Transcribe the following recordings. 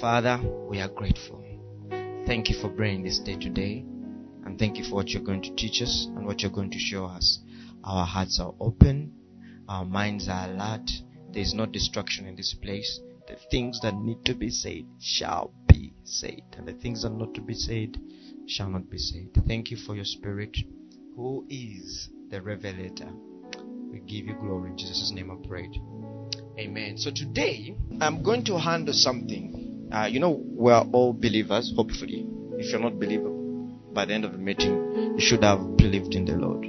Father, we are grateful. Thank you for bringing this day today, and thank you for what you're going to teach us and what you're going to show us. Our hearts are open, our minds are alert. There is no distraction in this place. The things that need to be said shall be said, and the things that are not to be said shall not be said. Thank you for your Spirit, who is the revelator. We give you glory. In Jesus' name I prayed. Amen. So today, I'm going to handle something. We're all believers, hopefully. If you're not a believer, by the end of the meeting, you should have believed in the Lord.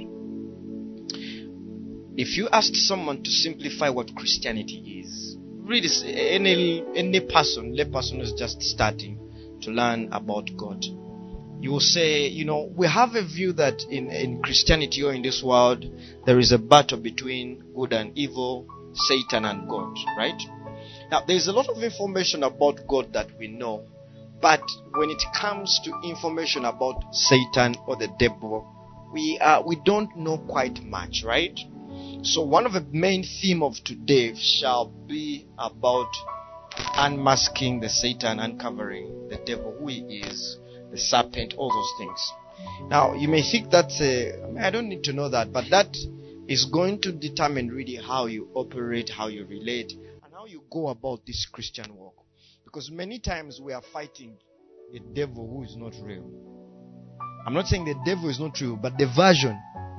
If you ask someone to simplify what Christianity is, really any person, lay person who's just starting to learn about God, you will say, we have a view that in Christianity or in this world, there is a battle between good and evil, Satan and God, right? Now, there's a lot of information about God that we know, but when it comes to information about Satan or the devil, we don't know quite much, right? So one of the main theme of today shall be about unmasking the Satan, uncovering the devil, who he is, the serpent, all those things. Now, you may think that's I don't need to know that, but that is going to determine really how you operate, how you relate, and how you go about this Christian walk. Because many times we are fighting a devil who is not real. I'm not saying the devil is not real, but the version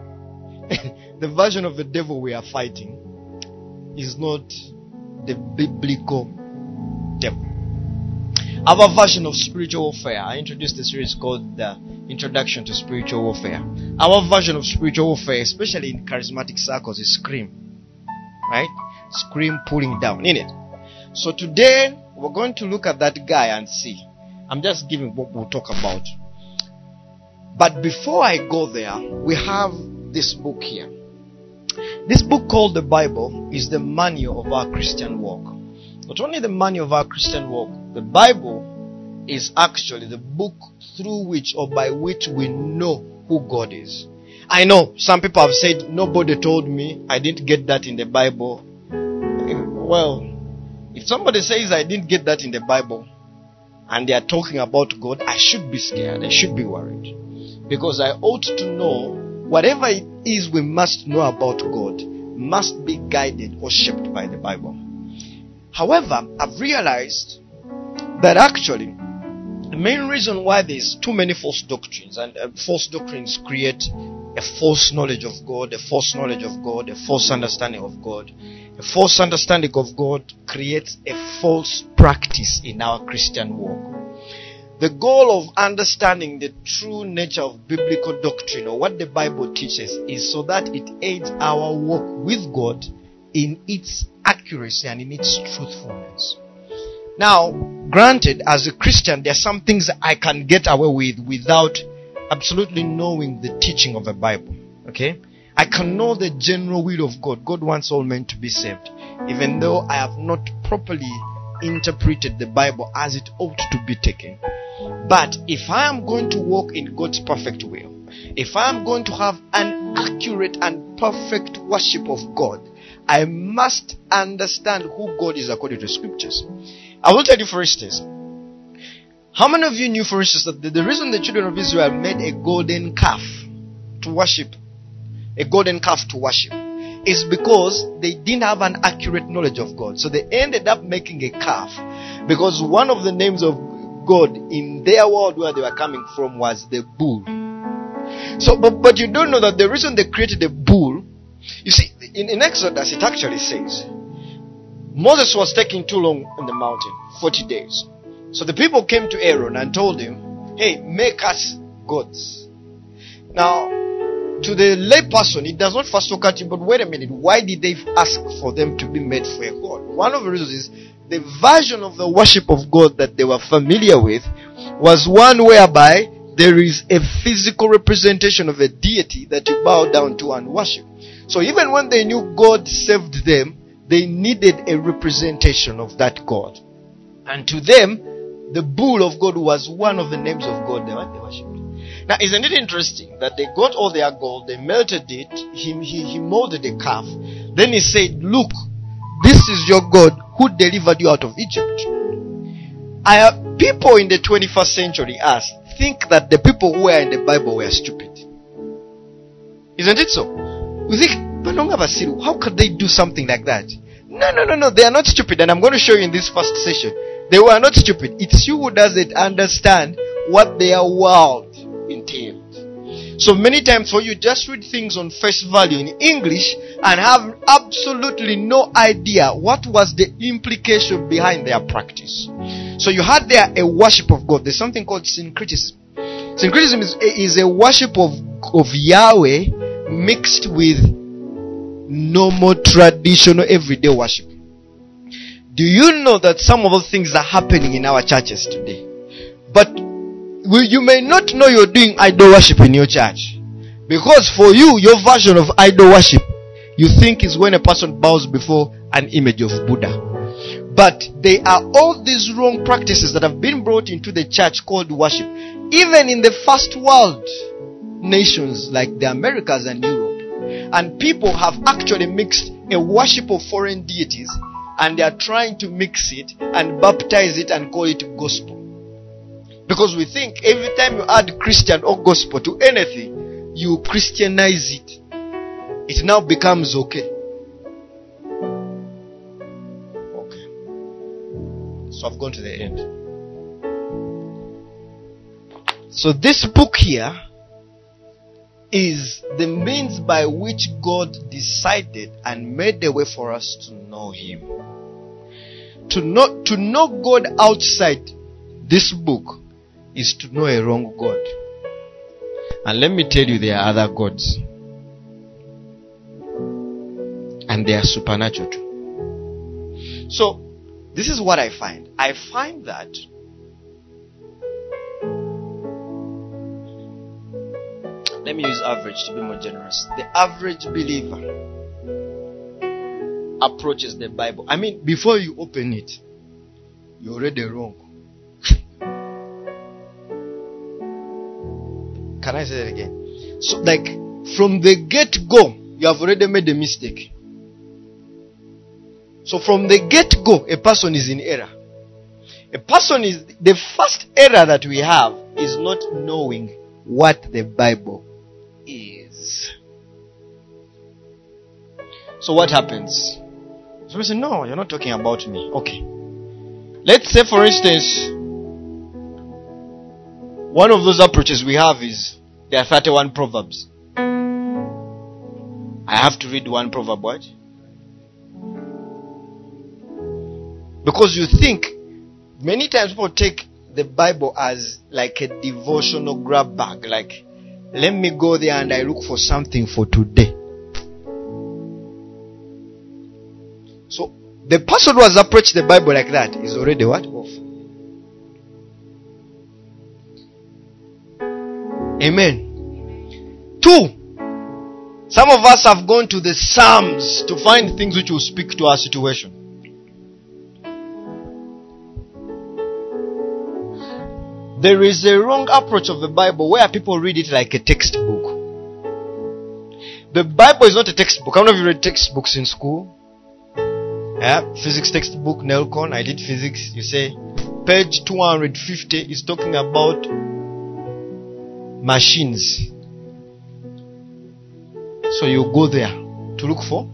of the devil we are fighting is not the biblical devil. Our version of spiritual warfare, I introduced a series called the Introduction to Spiritual Warfare. Our version of spiritual warfare, especially in charismatic circles, is scream. Right? Scream pulling down, in it. So today, we're going to look at that guy and see. I'm just giving what we'll talk about. But before I go there, we have this book here. This book called the Bible is the manual of our Christian walk. Not only the manual of our Christian walk, the Bible is actually the book through which or by which we know who God is. I know some people have said, nobody told me, I didn't get that in the Bible. Well, if somebody says I didn't get that in the Bible and they are talking about God, I should be scared, I should be worried. Because I ought to know whatever it is we must know about God must be guided or shaped by the Bible. However, I've realized that actually the main reason why there's too many false doctrines, and false doctrines create a false knowledge of God, a false knowledge of God, a false understanding of God. A false understanding of God creates a false practice in our Christian walk. The goal of understanding the true nature of biblical doctrine, or what the Bible teaches, is so that it aids our walk with God in its accuracy and in its truthfulness. Now, granted, as a Christian, there are some things I can get away with without absolutely knowing the teaching of the Bible. Okay? I can know the general will of God. God wants all men to be saved, even though I have not properly interpreted the Bible as it ought to be taken. But if I am going to walk in God's perfect will, if I am going to have an accurate and perfect worship of God, I must understand who God is according to scriptures. I will tell you, for instance, how many of you knew, for instance, that the reason the children of Israel made a golden calf to worship is because they didn't have an accurate knowledge of God. So they ended up making a calf because one of the names of God in their world where they were coming from was the bull. So, but you don't know that the reason they created a bull, you see, in Exodus it actually says Moses was taking too long on the mountain, 40 days. So the people came to Aaron and told him, hey, make us gods. Now, to the lay person, it does not first occur to him, but wait a minute, why did they ask for them to be made for a god? One of the reasons is the version of the worship of God that they were familiar with was one whereby there is a physical representation of a deity that you bow down to and worship. So even when they knew God saved them, they needed a representation of that God. And to them, the bull of God was one of the names of God they worshipped. Now, isn't it interesting that they got all their gold, they melted it, he molded a calf. Then he said, look, this is your God who delivered you out of Egypt. People in the 21st century think that the people who were in the Bible were stupid. Isn't it so? We think, how could they do something like that? No. They are not stupid. And I'm going to show you in this first session. They were not stupid. It's you who doesn't understand what their world entailed. So many times for you just read things on face value in English and have absolutely no idea what was the implication behind their practice. So you had there a worship of God. There's something called syncretism. Syncretism is a worship of Yahweh mixed with normal, traditional, everyday worship. Do you know that some of those things are happening in our churches today? But you may not know you're doing idol worship in your church. Because for you, your version of idol worship, you think is when a person bows before an image of Buddha. But there are all these wrong practices that have been brought into the church called worship. Even in the first world nations like the Americas and Europe. And people have actually mixed a worship of foreign deities, and they are trying to mix it and baptize it and call it gospel. Because we think every time you add Christian or gospel to anything, you Christianize it. It now becomes okay. Okay. So I've gone to the end. So this book here is the means by which God decided and made a way for us to know Him. To know God outside this book is to know a wrong God. And let me tell you, there are other gods. And they are supernatural too. So, this is what I find. I find that let me use average to be more generous. The average believer approaches the Bible. I mean, before you open it, you're already wrong. Can I say that again? So, like, from the get-go, you have already made a mistake. So, from the get-go, a person is in error. The first error that we have is not knowing what the Bible is. So what happens? So we say, no, you're not talking about me. Okay. Let's say, for instance, one of those approaches we have is there are 31 proverbs. I have to read one proverb, what? Because you think, many times people take the Bible as like a devotional grab bag. Like, let me go there and I look for something for today. So, the person who has approached the Bible like that is already what? Off. Amen. 2. Some of us have gone to the Psalms to find things which will speak to our situation. There is a wrong approach of the Bible where people read it like a textbook. The Bible is not a textbook. How many of you read textbooks in school? Yeah, physics textbook, Nelcon. I did physics. You say, page 250 is talking about machines. So you go there to look for.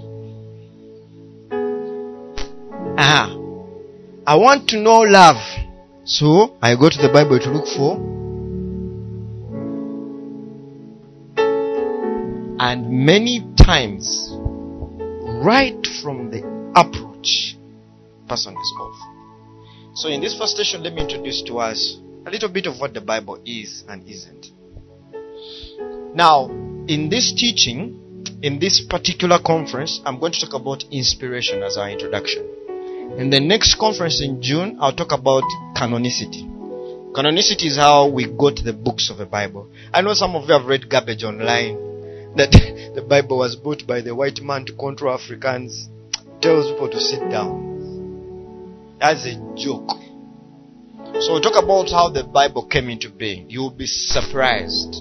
I want to know love. So I go to the Bible to look for. And many times, right from the approach, person is off. So in this first session, let me introduce to us a little bit of what the Bible is and isn't. Now, in this teaching, in this particular conference, I'm going to talk about inspiration as our introduction. In the next conference in June, I'll talk about canonicity. Canonicity is how we got the books of the Bible. I know some of you have read garbage online that the Bible was bought by the white man to control Africans. Tells people to sit down. That's a joke. So we'll talk about how the Bible came into being. You'll be surprised.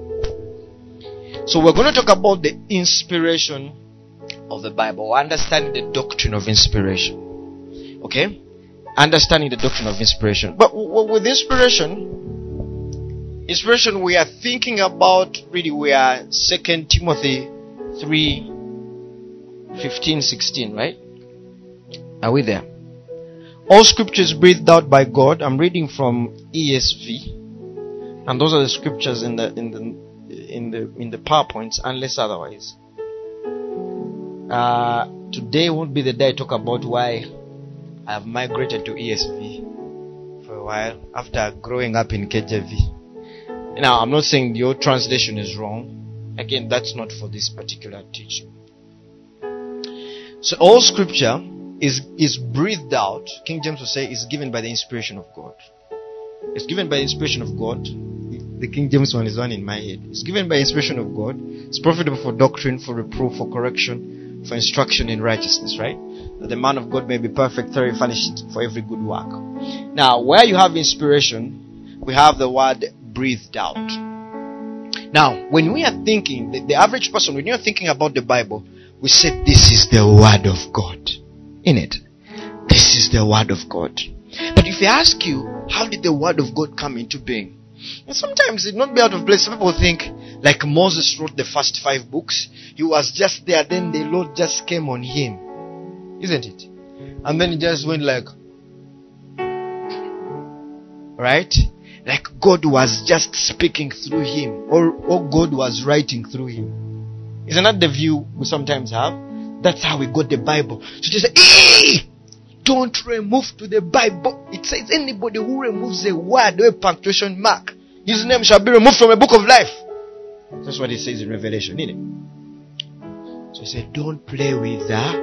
So we're going to talk about the inspiration of the Bible. Understanding the doctrine of inspiration. Okay? understanding the doctrine of inspiration. But with inspiration, we are thinking about, really, we are 2 Timothy 3:15-16, right? Are we there? All scriptures breathed out by God. I'm reading from ESV, and those are the scriptures in the PowerPoints, unless otherwise. Today won't be the day I talk about why I have migrated to ESV for a while after growing up in KJV. Now, I'm not saying your translation is wrong. Again, that's not for this particular teaching. So all scripture is breathed out. King James will say is given by the inspiration of God. It's given by the inspiration of God. The King James one is one in my head. It's given by inspiration of God. It's profitable for doctrine, for reproof, for correction, for instruction in righteousness, right? That the man of God may be perfect, thoroughly furnished for every good work. Now, where you have inspiration, we have the word breathed out. Now, when we are thinking, the average person, when you're thinking about the Bible, we say this is the word of God. In it, this is the word of God. But if I ask you, how did the word of God come into being? And sometimes it not be out of place. Some people think like Moses wrote the first 5 books. He was just there, then the Lord just came on him. Isn't it? And then he just went like, right? Like God was just speaking through him, or God was writing through him. Isn't that the view we sometimes have? That's how we got the Bible. So they say, hey, don't remove to the Bible. It says anybody who removes a word or a punctuation mark, his name shall be removed from a book of life. That's what it says in Revelation, isn't it? So he said, don't play with the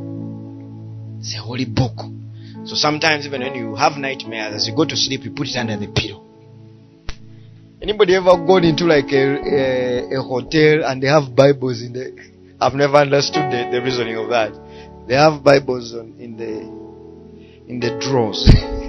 holy book. So sometimes even when you have nightmares, as you go to sleep, you put it under the pillow. Anybody ever gone into like a hotel and they have Bibles in the... I've never understood the reasoning of that. They have Bibles in the drawers.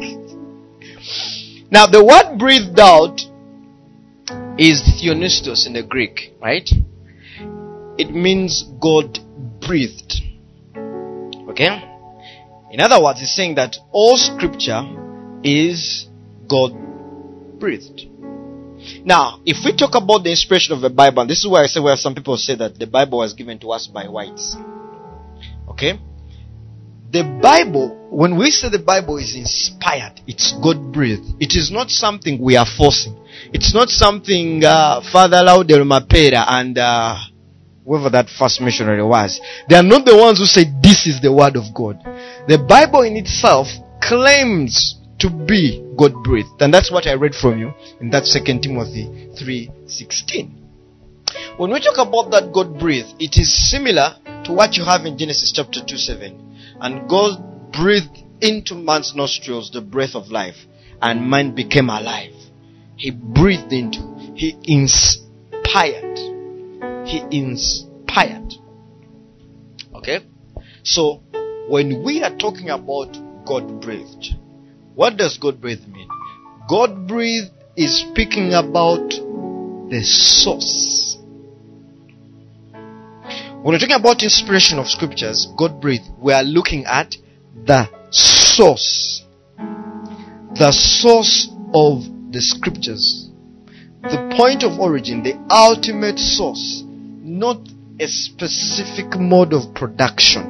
Now, the word breathed out is theopneustos in the Greek, right? It means God breathed. Okay? In other words, it's saying that all scripture is God breathed. Now, if we talk about the inspiration of the Bible, and this is why I say where some people say that the Bible was given to us by whites. Okay? The Bible, when we say the Bible is inspired, it's God-breathed. It is not something we are forcing. It's not something Father Laudel Mapera and whoever that first missionary was. They are not the ones who say this is the word of God. The Bible in itself claims to be God-breathed. And that's what I read from you in that 2 Timothy 3:16. When we talk about that God-breathed, it is similar to what you have in Genesis chapter 2:7. And God breathed into man's nostrils the breath of life, and man became alive. He breathed into, he inspired. He inspired. Okay? So, when we are talking about God-breathed, what does God-breathed mean? God-breathed is speaking about the source. When we're talking about inspiration of scriptures, God-breathed, we are looking at the source. The source of the scriptures. The point of origin, the ultimate source. Not a specific mode of production.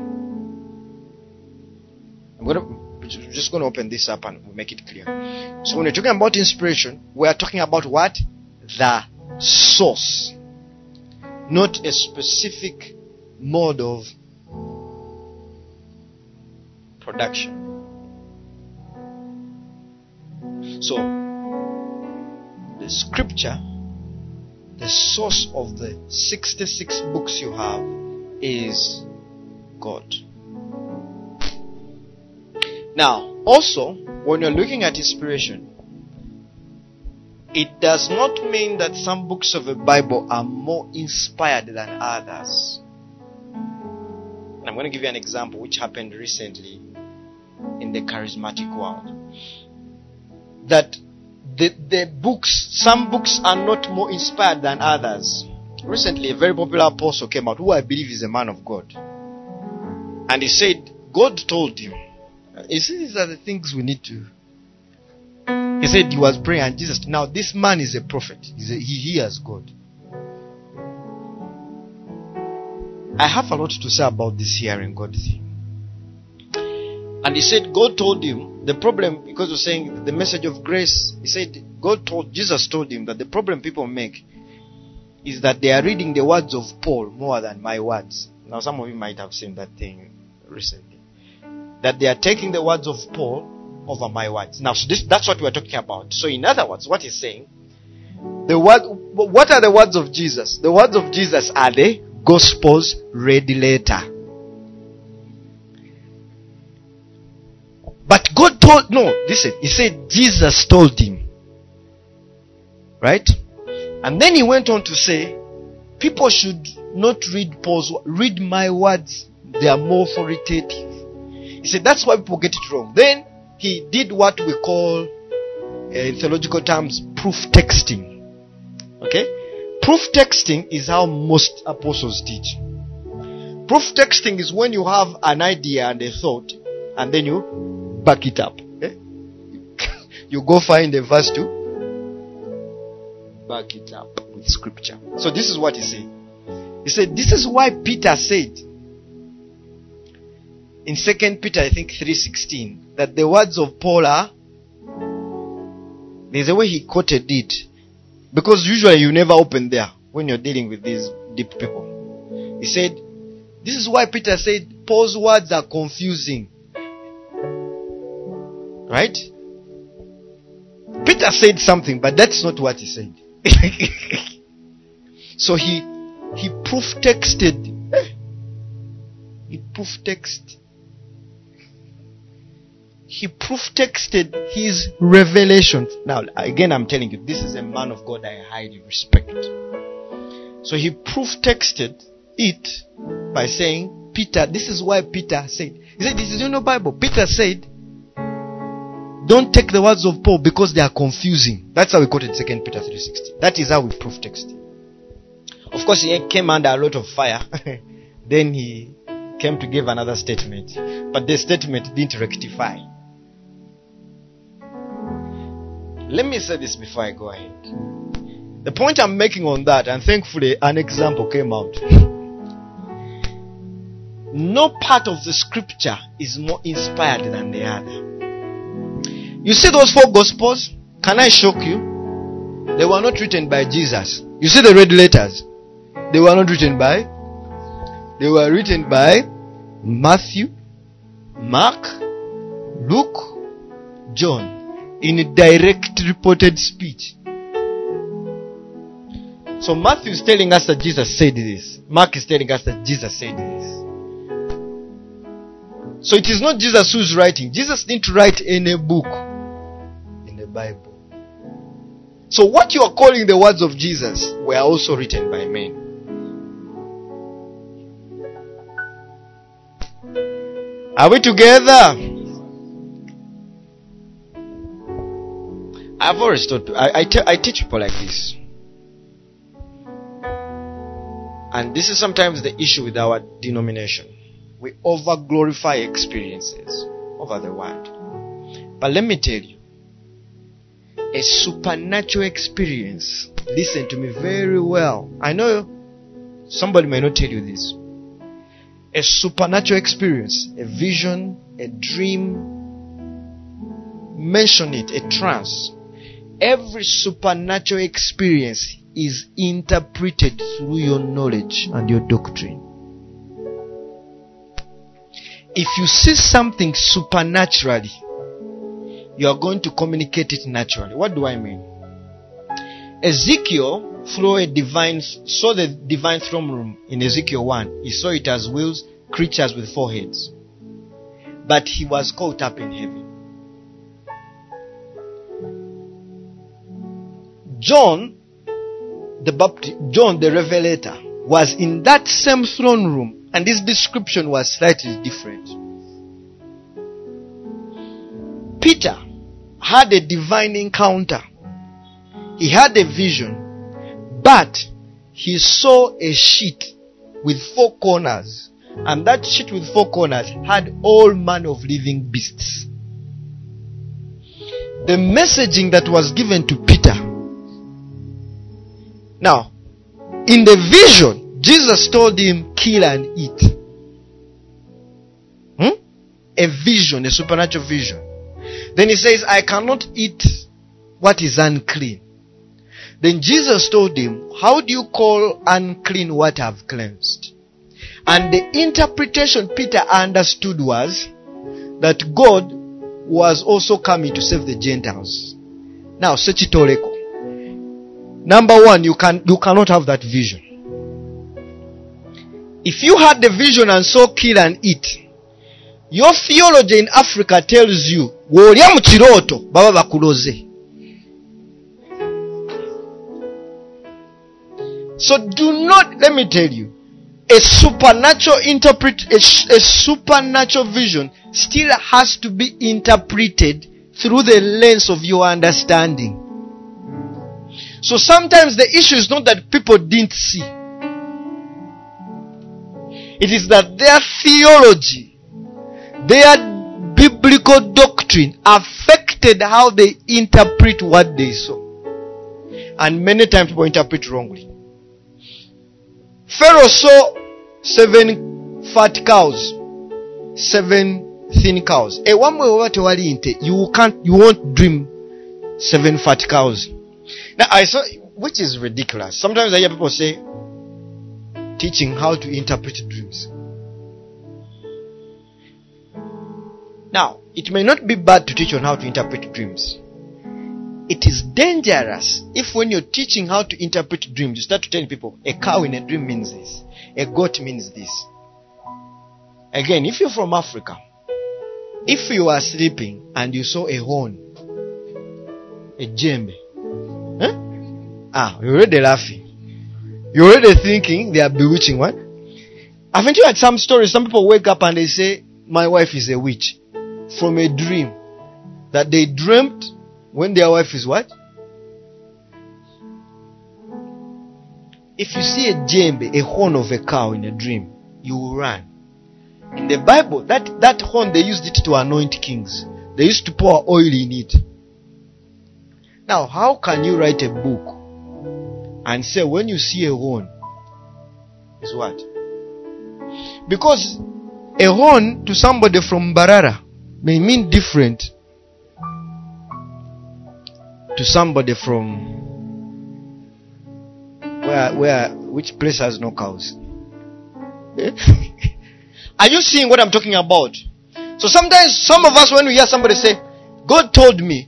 We're just going to open this up and we'll make it clear. So when we're talking about inspiration, we are talking about what? The source. Not a specific mode of production. So, the scripture, the source of the 66 books you have is God. Now, also, when you're looking at inspiration, it does not mean that some books of the Bible are more inspired than others. And I'm going to give you an example which happened recently in the charismatic world. That the books, some books are not more inspired than others. Recently, a very popular apostle came out, who I believe is a man of God. And he said, God told him, You see, these are the things we need to. He said he was praying and Jesus. Now, this man is a prophet. He hears God. I have a lot to say about this hearing God thing. And he said God told him the problem, because we're saying the message of grace. He said Jesus told him that the problem people make is that they are reading the words of Paul more than my words. Now, some of you might have seen that thing recently. That they are taking the words of Paul over my words. Now, so that's what we're talking about. So, in other words, what he's saying, what are the words of Jesus? The words of Jesus are the Gospels read later. But God he said Jesus told him. Right? And then he went on to say, people should not read read my words. They are more authoritative. He said that's why people get it wrong. Then he did what we call, in theological terms, proof texting. Okay? Proof texting is how most apostles teach. Proof texting is when you have an idea and a thought, and then you back it up. Okay? You go find a verse to back it up with scripture. So this is what he said. He said, this is why Peter said in 2 Peter, I think 3:16, that the words of Paul are, there's a way he quoted it. Because usually you never open there when you're dealing with these deep people. He said, this is why Peter said Paul's words are confusing. Right? Peter said something, but that's not what he said. So he proof texted. He proof texted his revelations. Now, again, I'm telling you, this is a man of God I highly respect. So he proof texted it by saying, Peter, this is why Peter said. He said, this is in the Bible. Peter said, don't take the words of Paul because they are confusing. That's how we quoted 2 Peter 3:16. That is how we proof texted. Of course, he came under a lot of fire. Then he came to give another statement. But the statement didn't rectify. Let me say this before I go ahead. The point I'm making on that, and thankfully an example came out. No part of the scripture is more inspired than the other. You see those 4 gospels? Can I shock you? They were not written by Jesus. You see the red letters? They were not written by. They were written by Matthew, Mark, Luke, John. In a direct reported speech. So Matthew is telling us that Jesus said this. Mark is telling us that Jesus said this. So it is not Jesus who's writing. Jesus didn't write any book in the Bible. So what you are calling the words of Jesus were also written by men. Are we together? I've always taught. I teach people like this, and this is sometimes the issue with our denomination. We over glorify experiences over the word. But let me tell you, a supernatural experience. Listen to me very well. I know somebody may not tell you this. A supernatural experience, a vision, a dream. Mention it, a trance. Every supernatural experience is interpreted through your knowledge and your doctrine. If you see something supernaturally, you are going to communicate it naturally. What do I mean? Ezekiel saw the divine throne room in Ezekiel 1. He saw it as wheels, creatures with 4 heads. But he was caught up in heaven. John the Revelator was in that same throne room, and his description was slightly different. Peter had a divine encounter. He had a vision, but he saw a sheet with 4 corners, And that sheet with 4 corners had all manner of living beasts. The messaging that was given to Peter. Now, in the vision, Jesus told him, kill and eat. A vision, a supernatural vision. Then he says, I cannot eat what is unclean. Then Jesus told him, how do you call unclean what I've cleansed? And the interpretation Peter understood was that God was also coming to save the Gentiles. Now, sechitoreko. Number one, you cannot have that vision. If you had the vision and saw kill and eat, your theology in Africa tells you, w'olya mu kirooto baba bakuloze. So do not, let me tell you, a supernatural vision still has to be interpreted through the lens of your understanding. So sometimes the issue is not that people didn't see. It is that their theology, their biblical doctrine affected how they interpret what they saw. And many times people interpret wrongly. Pharaoh saw 7 fat cows, 7 thin cows. You won't dream 7 fat cows. Now I saw, which is ridiculous. Sometimes I hear people say, teaching how to interpret dreams. Now, it may not be bad to teach on how to interpret dreams. It is dangerous if when you're teaching how to interpret dreams, you start to tell people, a cow in a dream means this. A goat means this. Again, if you're from Africa, if you are sleeping and you saw a horn, a djembe, you're already laughing. You're already thinking they are bewitching what? Haven't you had some stories? Some people wake up and they say, my wife is a witch. From a dream. That they dreamt when their wife is what? If you see a djembe, a horn of a cow in a dream, you will run. In the Bible, that horn, they used it to anoint kings. They used to pour oil in it. Now, how can you write a book and say when you see a horn is what? Because a horn to somebody from Barara may mean different to somebody from which place has no cows. Are you seeing what I'm talking about? So sometimes some of us, when we hear somebody say, God told me,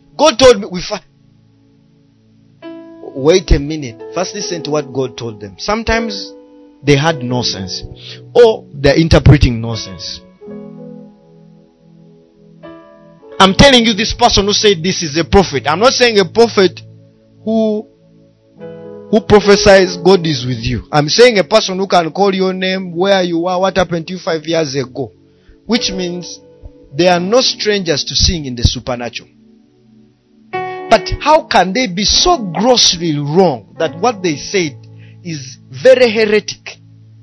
wait a minute. First listen to what God told them. Sometimes they had nonsense, or they're interpreting nonsense. I'm telling you, this person who said this is a prophet. I'm not saying a prophet who prophesies God is with you. I'm saying a person who can call your name, where you are, what happened to you 5 years ago. Which means they are no strangers to seeing in the supernatural. But how can they be so grossly wrong that what they said is very heretic?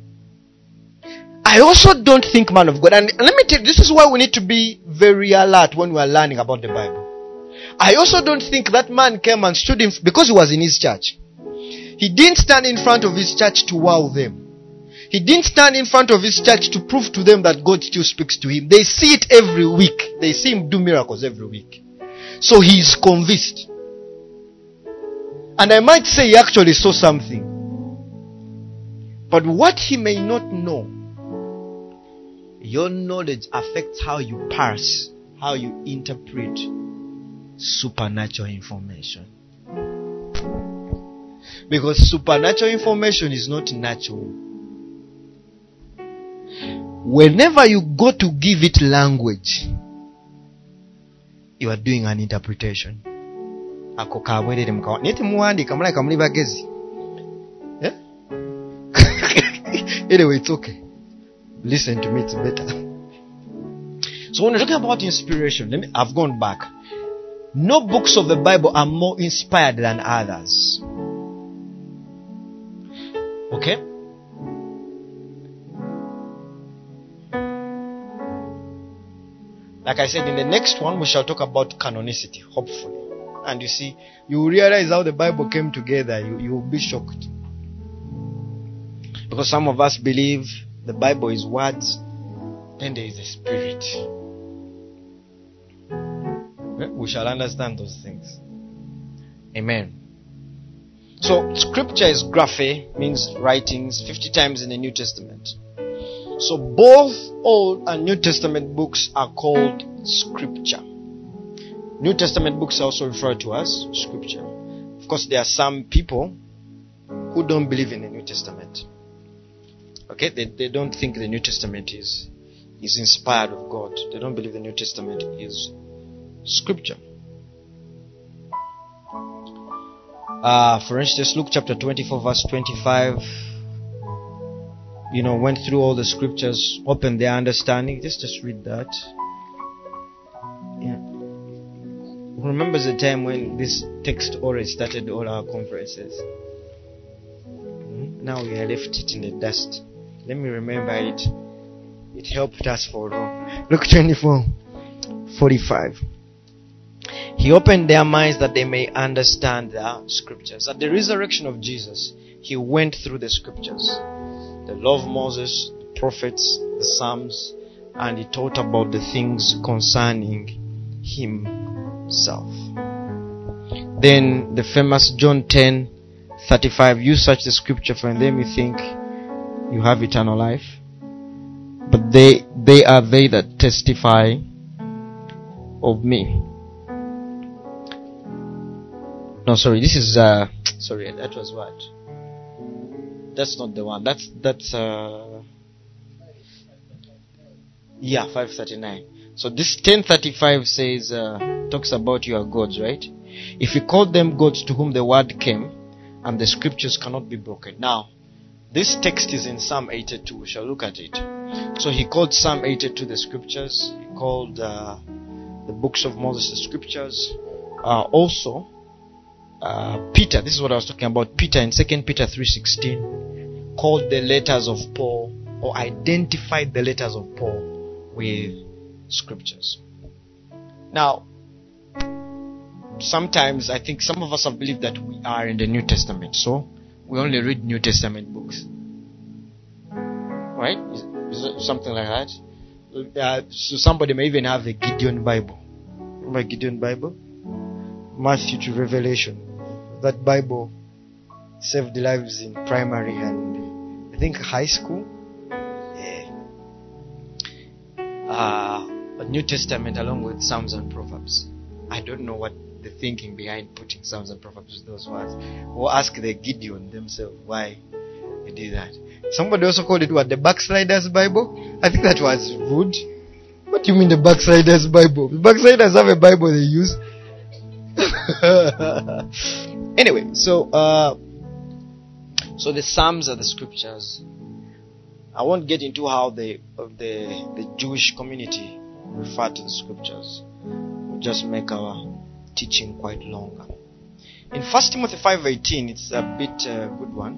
I also don't think, man of God, and let me tell you, this is why we need to be very alert when we are learning about the Bible. I also don't think that man came and stood in, because he was in his church. He didn't stand in front of his church to wow them. He didn't stand in front of his church to prove to them that God still speaks to him. They see it every week. They see him do miracles every week. So he is convinced. And I might say he actually saw something. But what he may not know, your knowledge affects how you parse, how you interpret supernatural information. Because supernatural information is not natural. Whenever you go to give it language, you are doing an interpretation. Anyway, it's okay. Listen to me, it's better. So when we're talking about inspiration, I've gone back. No books of the Bible are more inspired than others. Okay? Like I said, in the next one, we shall talk about canonicity, hopefully. And you see, you will realize how the Bible came together. You will be shocked. Because some of us believe the Bible is words, then there is a spirit. We shall understand those things. Amen. So, scripture is graphe, means writings, 50 times in the New Testament. So, both Old and New Testament books are called scripture. New Testament books are also referred to as scripture. Of course, there are some people who don't believe in the New Testament. Okay, they don't think the New Testament is inspired of God. They don't believe the New Testament is scripture. For instance, Luke chapter 24 verse 25, went through all the scriptures, opened their understanding. Just read that. Yeah. Remembers the time when this text already started all our conferences. Now we have left it in the dust. Let me remember it. It helped us for long. Luke 24:45. He opened their minds that they may understand the scriptures. At the resurrection of Jesus, he went through the scriptures, the law of Moses, the prophets, the Psalms, and he taught about the things concerning himself. Then the famous John 10:35, you search the scripture, for in them you think you have eternal life, but they are they that testify of me. No, sorry, this is sorry, that was what? That's not the one. That's 539. So this 10:35 says talks about your gods, right? If you call them gods to whom the word came, and the scriptures cannot be broken. Now, this text is in Psalm 82. We shall look at it. So he called Psalm 82 the scriptures. He called the books of Moses the scriptures. Also, Peter, this is what I was talking about. Peter in 2 Peter 3:16 called the letters of Paul, or identified the letters of Paul with scriptures. Now, sometimes I think some of us have believed that we are in the New Testament, so we only read New Testament books. Right? Is it something like that? So somebody may even have the Gideon Bible. Remember Gideon Bible? Matthew to Revelation. That Bible saved lives in primary and I think high school. Yeah. But New Testament along with Psalms and Proverbs. I don't know what the thinking behind putting Psalms and Proverbs with those words. Or ask the Gideon themselves why they did that. Somebody also called it what? The Backsliders Bible? I think that was rude. What do you mean the Backsliders Bible? The Backsliders have a Bible they use. Anyway, so the Psalms are the scriptures. I won't get into how the Jewish community refer to the scriptures. We'll just make our teaching quite longer. In 1 Timothy 5:18, it's a bit good one.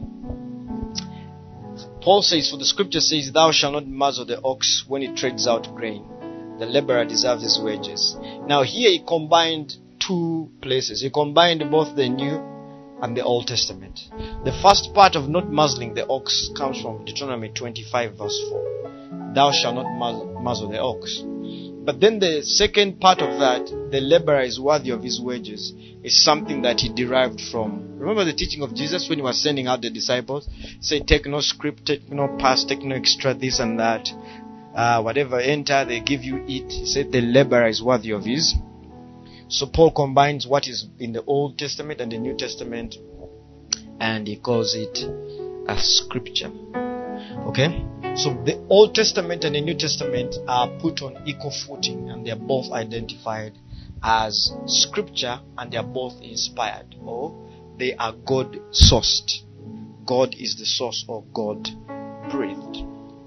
Paul says, for the scripture says, thou shalt not muzzle the ox when it treads out grain. The laborer deserves his wages. Now here he combined two places. He combined both the New and the Old Testament. The first part of not muzzling the ox comes from Deuteronomy 25 verse 4. Thou shalt not muzzle the ox. But then the second part of that, the laborer is worthy of his wages, is something that he derived from. Remember the teaching of Jesus when he was sending out the disciples? Say, take no script, take no pass, take no extra this and that. Whatever enter, they give you eat. He said the laborer is worthy of his. So Paul combines what is in the Old Testament and the New Testament, and he calls it a scripture. Okay? So the Old Testament and the New Testament are put on equal footing, and they are both identified as scripture, and they are both inspired, or they are God-sourced. God is the source, or God-breathed.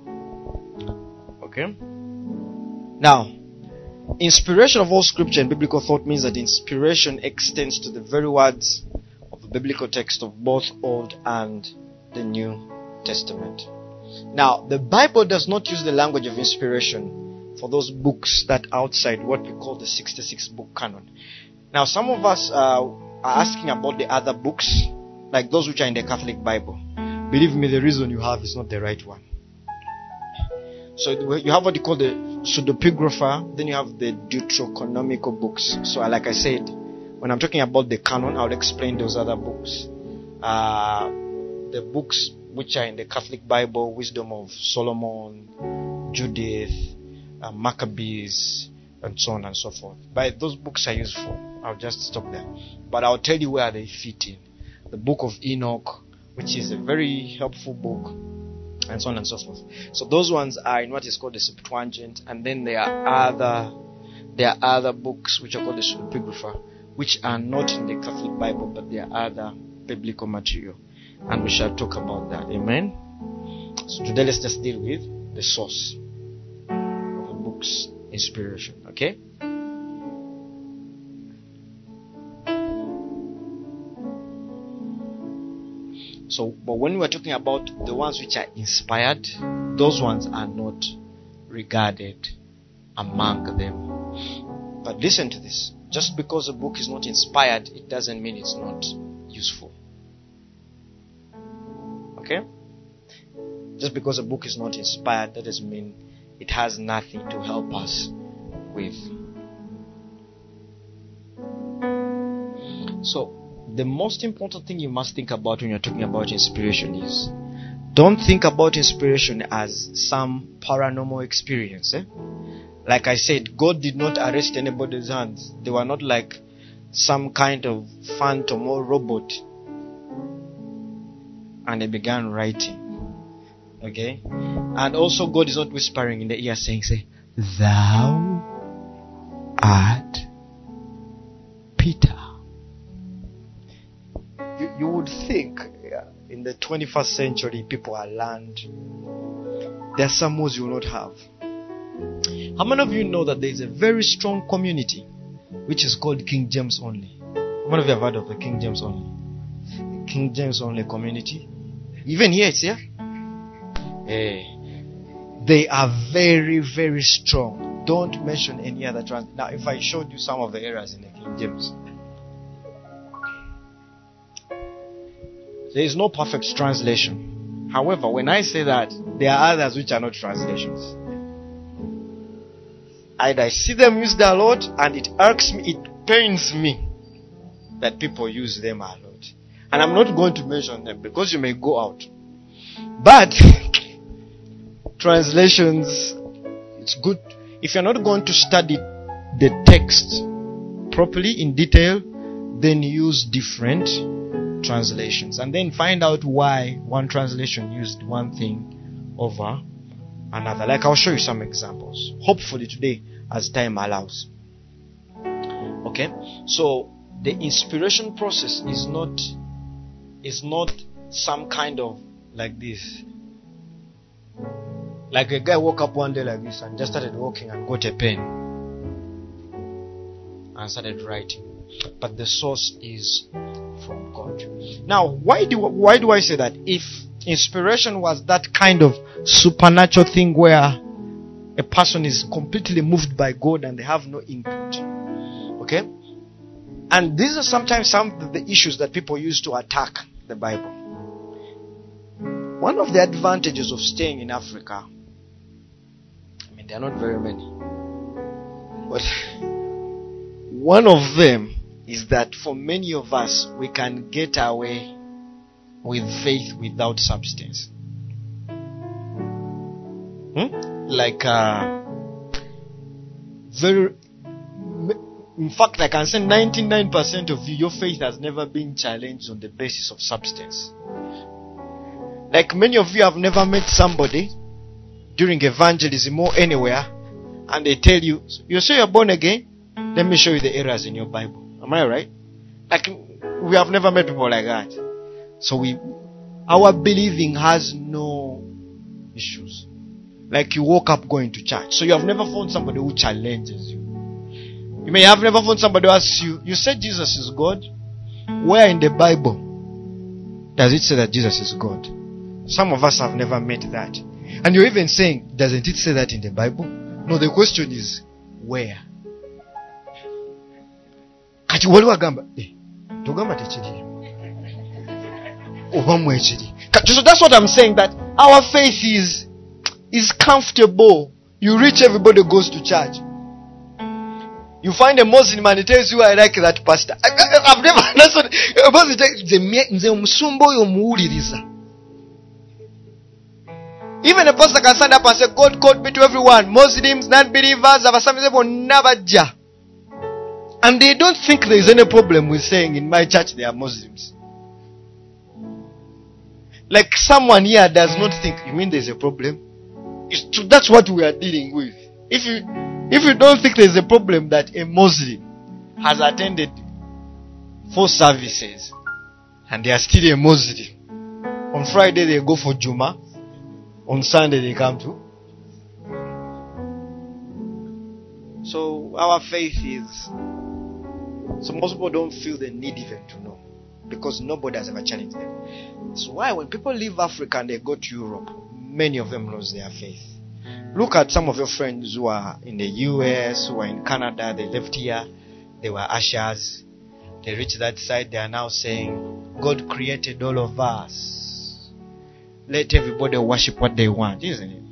Okay? Now, inspiration of all scripture in biblical thought means that inspiration extends to the very words of the biblical text of both Old and the New Testament. Now, the Bible does not use the language of inspiration for those books that outside what we call the 66 book canon. Now, some of us are asking about the other books, like those which are in the Catholic Bible. Believe me, the reason you have is not the right one. So you have what you call the pseudepigrapha, then you have the deuterocanonical books. So like I said, when I'm talking about the canon, I'll explain those other books. The books which are in the Catholic Bible, Wisdom of Solomon, Judith, Maccabees, and so on and so forth. But those books are useful. I'll just stop there. But I'll tell you where they fit in. The Book of Enoch, which is a very helpful book, and so on and so forth. So those ones are in what is called the Septuagint, and then there are other books which are called the pseudepigrapha, which are not in the Catholic Bible, but they are other biblical material, and we shall talk about that. Amen. So today let's just deal with the source of the book's inspiration. Okay. So, but when we're talking about the ones which are inspired, those ones are not regarded among them. But listen to this. Just because a book is not inspired, it doesn't mean it's not useful. Okay? Just because a book is not inspired, that doesn't mean it has nothing to help us with. So, the most important thing you must think about when you're talking about inspiration is, don't think about inspiration as some paranormal experience. Like I said, God did not arrest anybody's hands. They were not like some kind of phantom or robot. And they began writing. Okay? And also God is not whispering in the ear saying, "Thou art Peter." You would think in the 21st century people are learned. There are some words you will not have. How many of you know that there is a very strong community which is called King James Only? How many of you have heard of the King James Only? The King James Only community. Even here it's here. They are very, very strong. Don't mention any other translation. Now, if I showed you some of the errors in the King James, there is no perfect translation. However, when I say that, there are others which are not translations. And I see them used a lot, and it irks me, it pains me that people use them a lot. And I'm not going to mention them because you may go out. But translations, it's good. If you're not going to study the text properly in detail, then use different translations, and then find out why one translation used one thing over another. Like I'll show you some examples, hopefully today as time allows. Okay, so the inspiration process is not some kind of like this. Like a guy woke up one day like this and just started walking and got a pen and started writing. But the source is from God. Now, why do I say that? If inspiration was that kind of supernatural thing where a person is completely moved by God and they have no input, okay? And these are sometimes some of the issues that people use to attack the Bible. One of the advantages of staying in Africa, I mean, there are not very many, but one of them is that for many of us, we can get away with faith without substance. In fact, I can say 99% of you, your faith has never been challenged on the basis of substance. Like many of you have never met somebody during evangelism or anywhere, and they tell you, "You say you're born again? Let me show you the errors in your Bible." Am I right? Like, we have never met people like that. So our believing has no issues. Like you woke up going to church. So you have never found somebody who challenges you. You may have never found somebody who asks you, "You said Jesus is God. Where in the Bible does it say that Jesus is God?" Some of us have never met that. And you're even saying, "Doesn't it say that in the Bible?" No, the question is where. Kati wali wagamba togamba tekiri oba mwekiri. So that's what I'm saying, that our faith is comfortable. You reach, everybody goes to church. You find a Muslim and he tells you, I like that pastor. I've never understood. Even a pastor can stand up and say, God called me to everyone. Muslims, non-believers, and they don't think there is any problem with saying, in my church they are Muslims. Like someone here does not think, you mean there's a problem? That's what we are dealing with. If you don't think there's a problem that a Muslim has attended 4 services and they are still a Muslim, on Friday they go for Juma, on Sunday they come to. So our faith is, so most people don't feel the need even to know, because nobody has ever challenged them. That's why when people leave Africa and they go to Europe, many of them lose their faith. Look at some of your friends who are in the US, who are in Canada. They left here, they were ushers. They reached that side, they are now saying, God created all of us. Let everybody worship what they want, isn't it?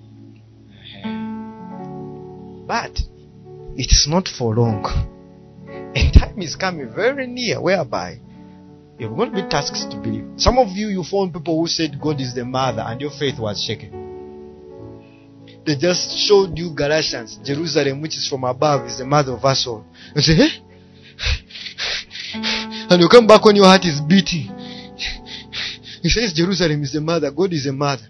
But it's not for long. And time is coming very near whereby you're going to be tasked to believe. Some of you found people who said God is the mother and your faith was shaken. They just showed you Galatians, Jerusalem, which is from above, is the mother of us all. You say, eh? And you come back when your heart is beating. He says Jerusalem is the mother, God is the mother.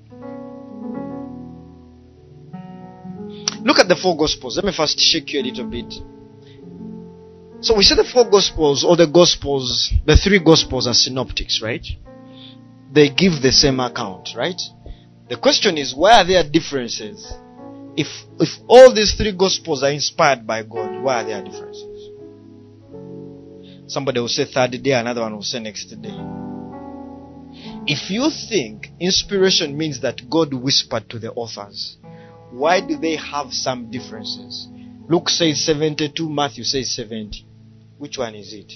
Look at the 4 Gospels. Let me first shake you a little bit. So we say the 4 Gospels, or the Gospels, the 3 Gospels are synoptics, right? They give the same account, right? The question is, why are there differences? If all these 3 Gospels are inspired by God, why are there differences? Somebody will say 3rd day, another one will say next day. If you think inspiration means that God whispered to the authors, why do they have some differences? Luke says 72, Matthew says 70. Which one is it?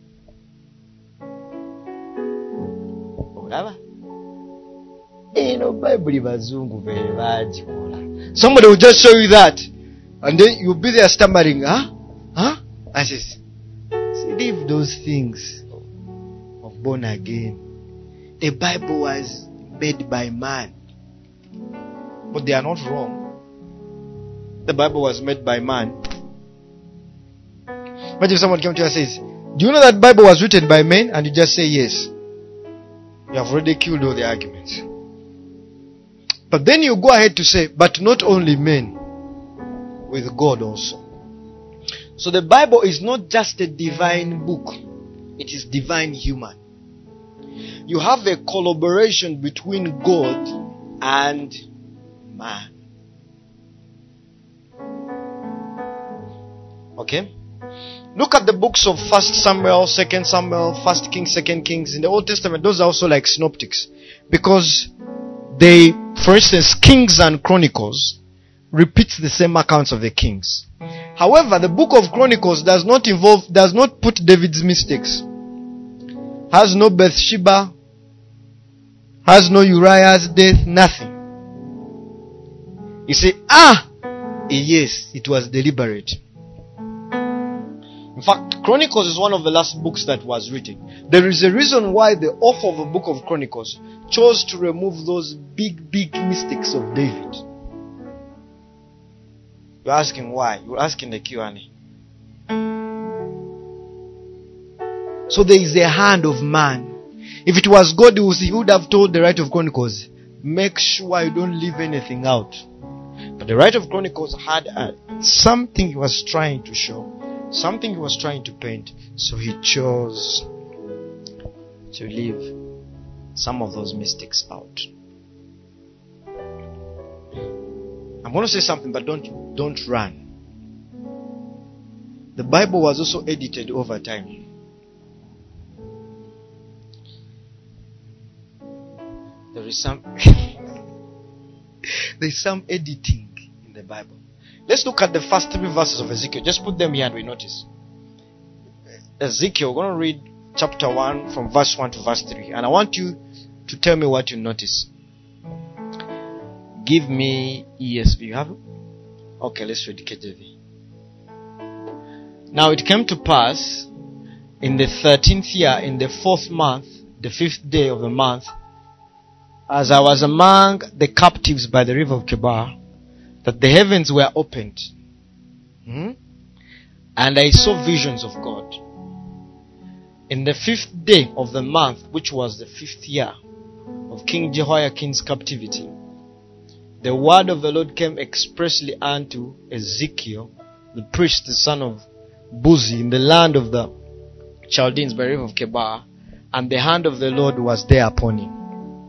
Somebody will just show you that, and then you'll be there stammering, huh? I says, leave those things of born again. The Bible was made by man. But they are not wrong. The Bible was made by man. But if someone came to you and says, do you know that Bible was written by men? And you just say yes. You have already killed all the arguments. But then you go ahead to say, but not only men, with God also. So the Bible is not just a divine book. It is divine human. You have a collaboration between God and man. Okay? Look at the books of 1 Samuel, 2 Samuel, 1 Kings, 2 Kings. In the Old Testament, those are also like synoptics. Because they, for instance, Kings and Chronicles repeats the same accounts of the kings. However, the book of Chronicles does not put David's mistakes. Has no Bathsheba, has no Uriah's death, nothing. You say, yes, it was deliberate. In fact, Chronicles is one of the last books that was written. There is a reason why the author of the book of Chronicles chose to remove those big mistakes of David. You're asking why? You're asking the Q&A. So there is a hand of man. If it was God, he would have told the writer of Chronicles, make sure you don't leave anything out. But the writer of Chronicles had something he was trying to show. Something he was trying to paint. So he chose to leave some of those mistakes out. I'm going to say something, but don't run. The Bible was also edited over time. There is some there's some editing in the Bible. Let's look at the first 3 verses of Ezekiel. Just put them here and we notice. Ezekiel, we're going to read chapter 1 from verse 1 to verse 3. And I want you to tell me what you notice. Give me ESV. You have it? Okay, let's read KJV. Now it came to pass in the 13th year, in the 4th month, the 5th day of the month, as I was among the captives by the river of Chebar, that the heavens were opened. And I saw visions of God. In the 5th day of the month, which was the 5th year of King Jehoiakim's captivity, the word of the Lord came expressly unto Ezekiel, the priest, the son of Buzi, in the land of the Chaldeans by the river of Chebar, and the hand of the Lord was there upon him.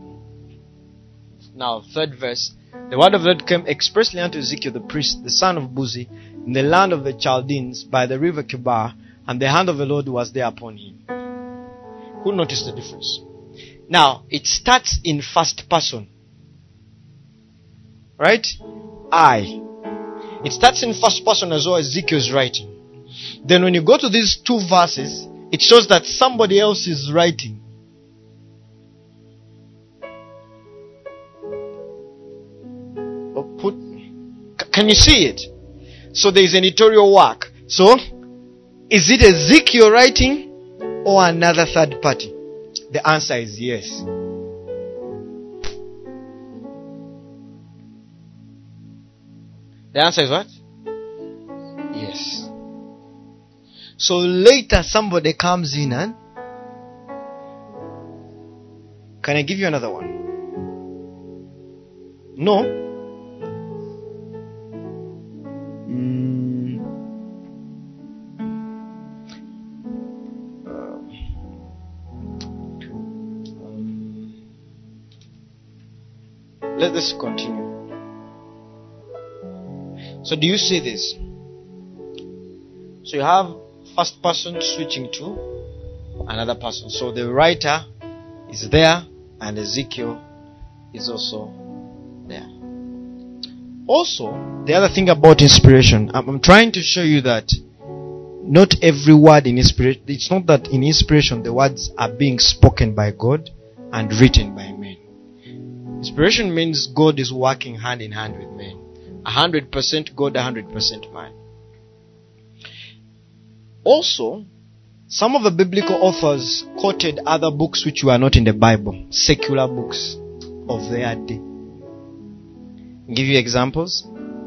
Now, 3rd verse. The word of the Lord came expressly unto Ezekiel, the priest, the son of Buzi, in the land of the Chaldeans by the river Chebar, and the hand of the Lord was there upon him. Who noticed the difference? Now, it starts in first person. Right? I. It starts in first person as well as Ezekiel is writing. Then when you go to these 2 verses, it shows that somebody else is writing. Can you see it? So there is an editorial work. So, is it Ezekiel writing or another third party? The answer is yes. The answer is what? Yes. So later somebody comes in and... Can I give you another one? No? Let us continue. So do you see this? So you have first person switching to another person. So the writer is there and Ezekiel is also there. Also, the other thing about inspiration, I'm trying to show you that not every word in inspiration, it's not that in inspiration the words are being spoken by God and written by men. Inspiration means God is working hand in hand with men. 100% God, 100% man. Also, some of the biblical authors quoted other books which were not in the Bible, secular books of their day. I'll give you examples.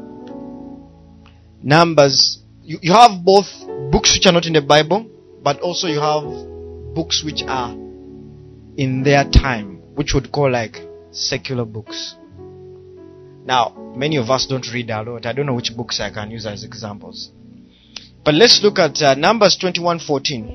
Numbers. You have both books which are not in the Bible, but also you have books which are in their time, which would call like secular books. Now, many of us don't read a lot. I don't know which books I can use as examples. But let's look at Numbers 21:14.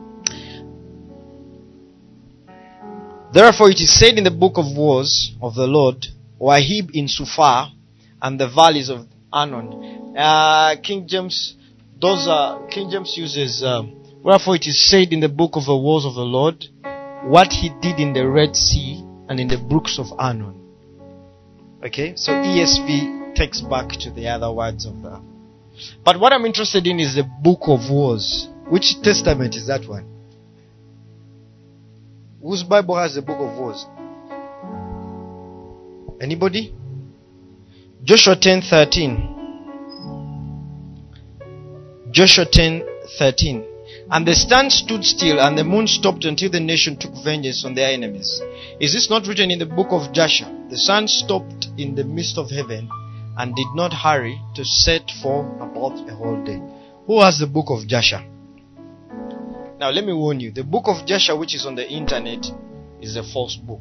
Therefore it is said in the book of wars of the Lord, Wahib in Sufar, and the valleys of Arnon. King James uses, wherefore it is said in the book of the wars of the Lord, what he did in the Red Sea and in the brooks of Arnon. Okay, so ESV takes back to the other words of the... But what I'm interested in is the book of wars. Which testament is that one? Whose Bible has the book of wars? Anybody? Joshua 10:13. Joshua 10:13. And the sun stood still, and the moon stopped until the nation took vengeance on their enemies. Is this not written in the book of Joshua? The sun stopped in the midst of heaven, and did not hurry to set for about a whole day. Who has the book of Joshua? Now let me warn you, the book of Joshua which is on the internet is a false book.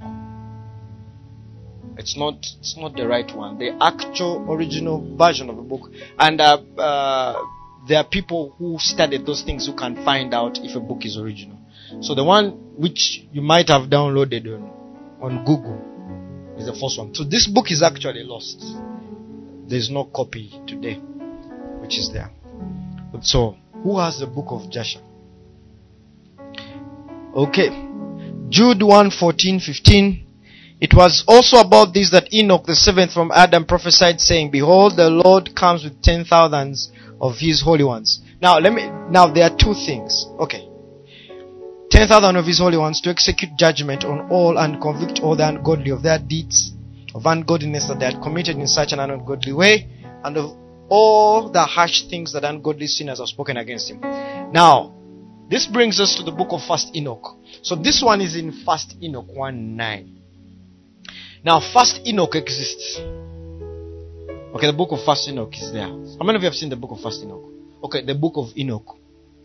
It's not the right one. The actual original version of the book. And there are people who studied those things who can find out if a book is original. So the one which you might have downloaded on Google is the false one. So this book is actually lost. There's no copy today which is there. So who has the book of Joshua? Okay. Jude 1:14-15. It was also about this that Enoch, the seventh from Adam, prophesied, saying, Behold, the Lord comes with 10,000s of his holy ones. Now there are two things. Okay. 10,000 of his holy ones to execute judgment on all and convict all the ungodly of their deeds of ungodliness that they had committed in such an ungodly way, and of all the harsh things that ungodly sinners have spoken against him. Now, this brings us to the book of 1st Enoch. So this one is in 1st Enoch 1:9. Now, 1st Enoch exists. Okay, the book of 1st Enoch is there. How many of you have seen the book of 1st Enoch? Okay, the book of Enoch.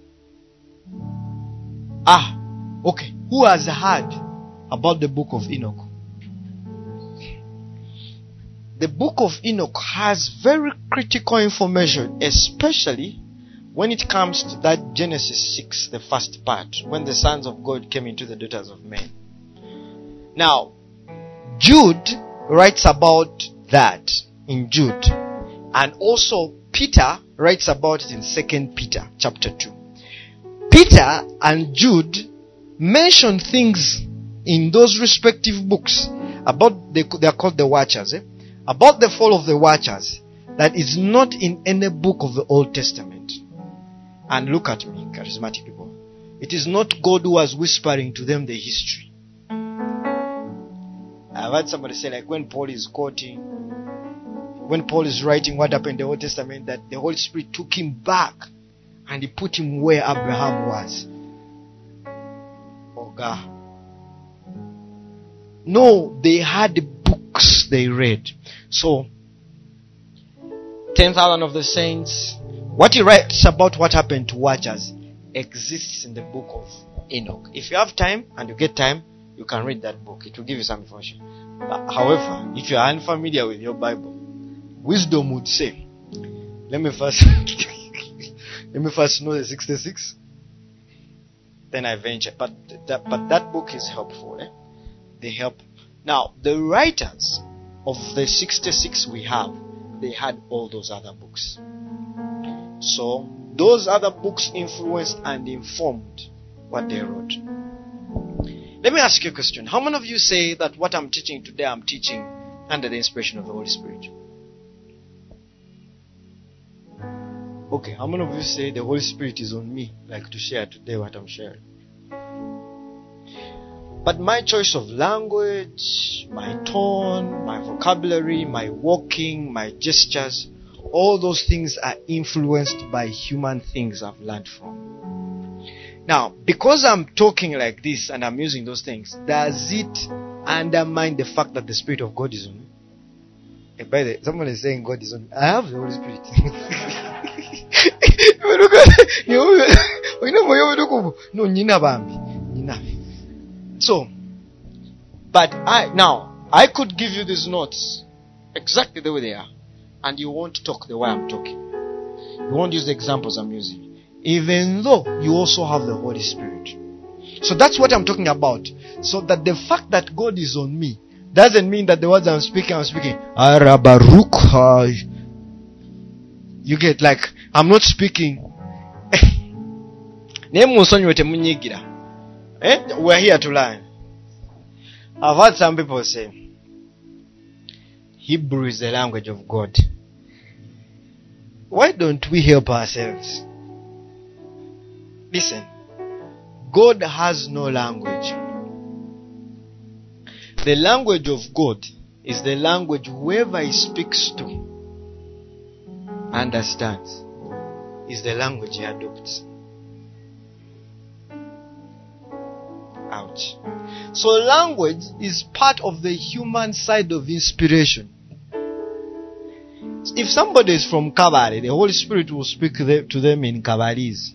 Okay. Who has heard about the book of Enoch? The book of Enoch has very critical information, especially when it comes to that Genesis 6, the first part, when the sons of God came into the daughters of men. Now, Jude writes about that in Jude. And also Peter writes about it in 2 Peter chapter 2. Peter and Jude mention things in those respective books about, they are called the Watchers, about the fall of the Watchers, that is not in any book of the Old Testament. And look at me, charismatic people. It is not God who was whispering to them the history. I've heard somebody say, like, when Paul is writing what happened in the Old Testament, that the Holy Spirit took him back and he put him where Abraham was. Oh God. No, they had books they read. So, 10,000 of the saints, what he writes about what happened to Watchers exists in the book of Enoch. If you have time and you get time, you can read that book. It will give you some information. But however, if you are unfamiliar with your Bible, wisdom would say, let me first know the 66, then I venture. But that book is helpful. They help. Now, the writers of the 66 we have, they had all those other books. So, those other books influenced and informed what they wrote. Let me ask you a question. How many of you say that what I'm teaching today, I'm teaching under the inspiration of the Holy Spirit? Okay, how many of you say the Holy Spirit is on me, like to share today what I'm sharing? But my choice of language, my tone, my vocabulary, my walking, my gestures, all those things are influenced by human things I've learned from. Now, because I'm talking like this and I'm using those things, does it undermine the fact that the Spirit of God is on me? By the way, someone is saying God is on me. I have the Holy Spirit. So, but I could give you these notes exactly the way they are, and you won't talk the way I'm talking. You won't use the examples I'm using, even though you also have the Holy Spirit. So that's what I'm talking about. So that the fact that God is on me doesn't mean that the words I'm speaking. You get, like, I'm not speaking. We're here to learn. I've heard some people say Hebrew is the language of God. Why don't we help ourselves? Listen, God has no language. The language of God is the language whoever he speaks to understands. Is the language he adopts. Ouch. So language is part of the human side of inspiration. If somebody is from Kabale, the Holy Spirit will speak to them in Kabalese.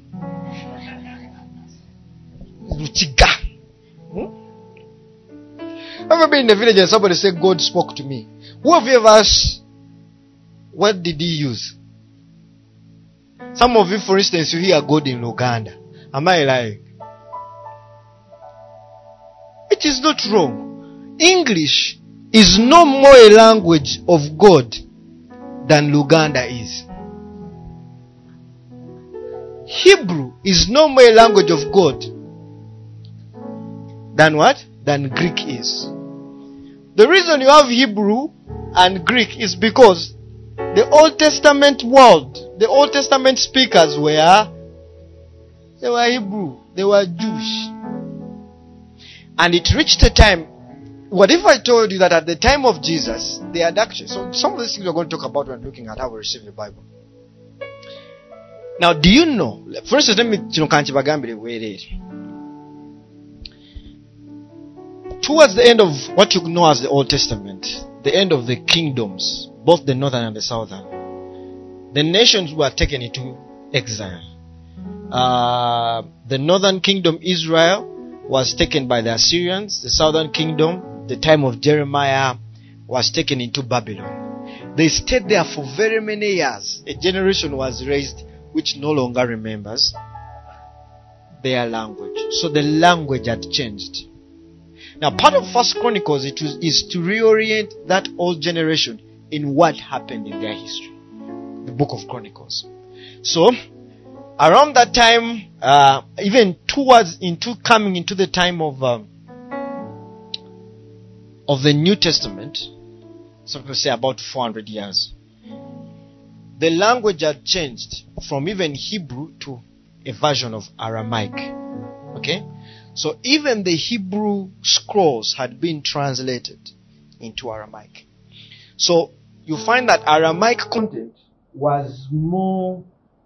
Have you been in the village and somebody said God spoke to me? Who of you ever asked, what did he use? Some of you, for instance, you hear God in Uganda. Am I lying? It is not wrong. English is no more a language of God than Luganda is. Hebrew is no more a language of God than what? Than Greek is. The reason you have Hebrew and Greek is because the Old Testament world, the Old Testament speakers were Hebrew, they were Jewish. And it reached a time, what if I told you that at the time of Jesus, they had actually, so some of these things we're going to talk about when looking at how we receive the Bible. Now, do you know, for instance, let me towards the end of what you know as the Old Testament, the end of the kingdoms, both the northern and the southern, the nations were taken into exile. The northern kingdom, Israel, was taken by the Assyrians. The southern kingdom, the time of Jeremiah, was taken into Babylon. They stayed there for very many years. A generation was raised which no longer remembers their language. So the language had changed. Now, part of First Chronicles is to reorient that old generation in what happened in their history. The book of Chronicles. So, around that time, even coming into the time of the New Testament, some people say about 400 years, the language had changed from even Hebrew to a version of Aramaic. Okay? So even the Hebrew scrolls had been translated into Aramaic. So you find that Aramaic content was more,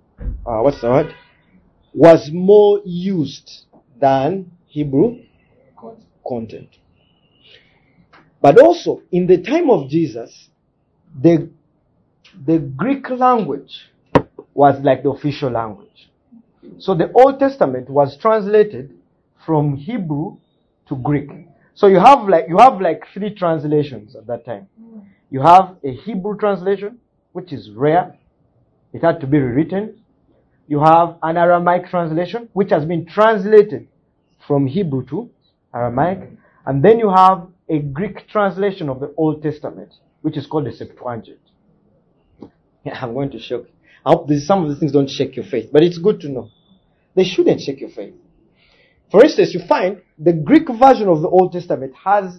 was more used than Hebrew content. But also, in the time of Jesus, the Greek language was like the official language. So the Old Testament was translated from Hebrew to Greek. So you have like three translations at that time. You have a Hebrew translation, which is rare. It had to be rewritten. You have an Aramaic translation, which has been translated from Hebrew to Aramaic. And then you have a Greek translation of the Old Testament, which is called the Septuagint. Yeah, I'm going to shock you. I hope some of these things don't shake your faith, but it's good to know. They shouldn't shake your faith. For instance, you find the Greek version of the Old Testament has...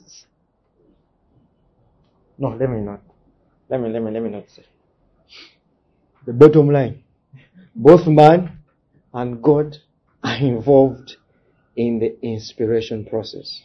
No, let me not say. The bottom line. Both man and God are involved in the inspiration process.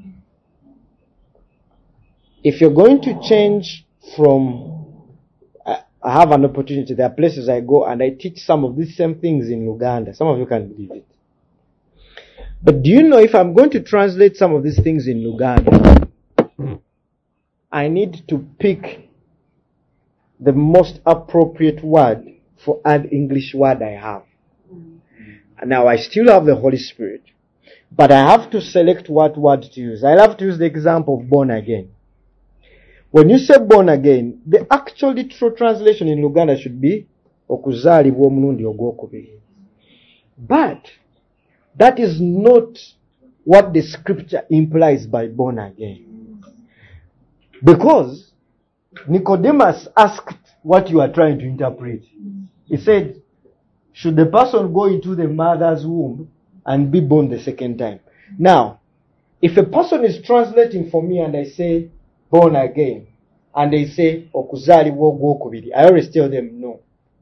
If you're going to change from... I have an opportunity. There are places I go and I teach some of these same things in Uganda. Some of you can believe it. But do you know if I'm going to translate some of these things in Uganda, I need to pick the most appropriate word for an English word I have. Now I still have the Holy Spirit, but I have to select what word to use. I'll have to use the example of born again. When you say born again, the actual literal translation in Luganda should be okuzalibwa omulundi ogwokubiri. But that is not what the scripture implies by born again. Because Nicodemus asked what you are trying to interpret. He said, should the person go into the mother's womb and be born the second time? Now, if a person is translating for me and I say, born again, and they say okuzalibwa ogwokubiri, I always tell them no.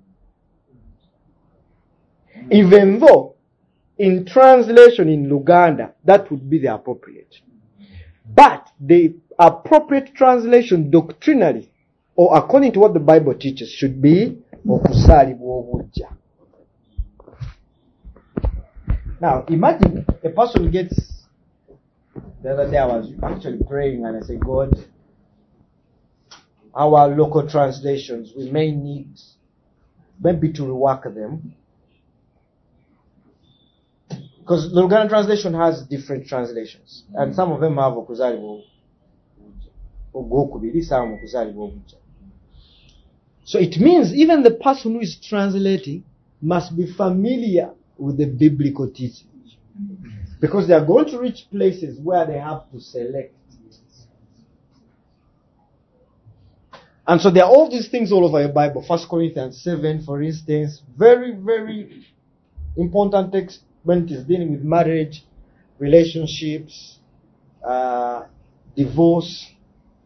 Even though in translation in Luganda that would be the appropriate, but the appropriate translation doctrinally or according to what the Bible teaches should be okuzalibwa obujja. Now imagine a person gets... The other day I was actually praying and I said, God, our local translations, we may need maybe to rework them. Because the Luganda translation has different translations. And some of them have okuzalibwa ogwokubiri, some okuzalibwa obujja. So it means even the person who is translating must be familiar with the biblical teaching. Because they are going to reach places where they have to select. And so there are all these things all over your Bible. 1 Corinthians 7, for instance, very, very important text when it is dealing with marriage, relationships, divorce.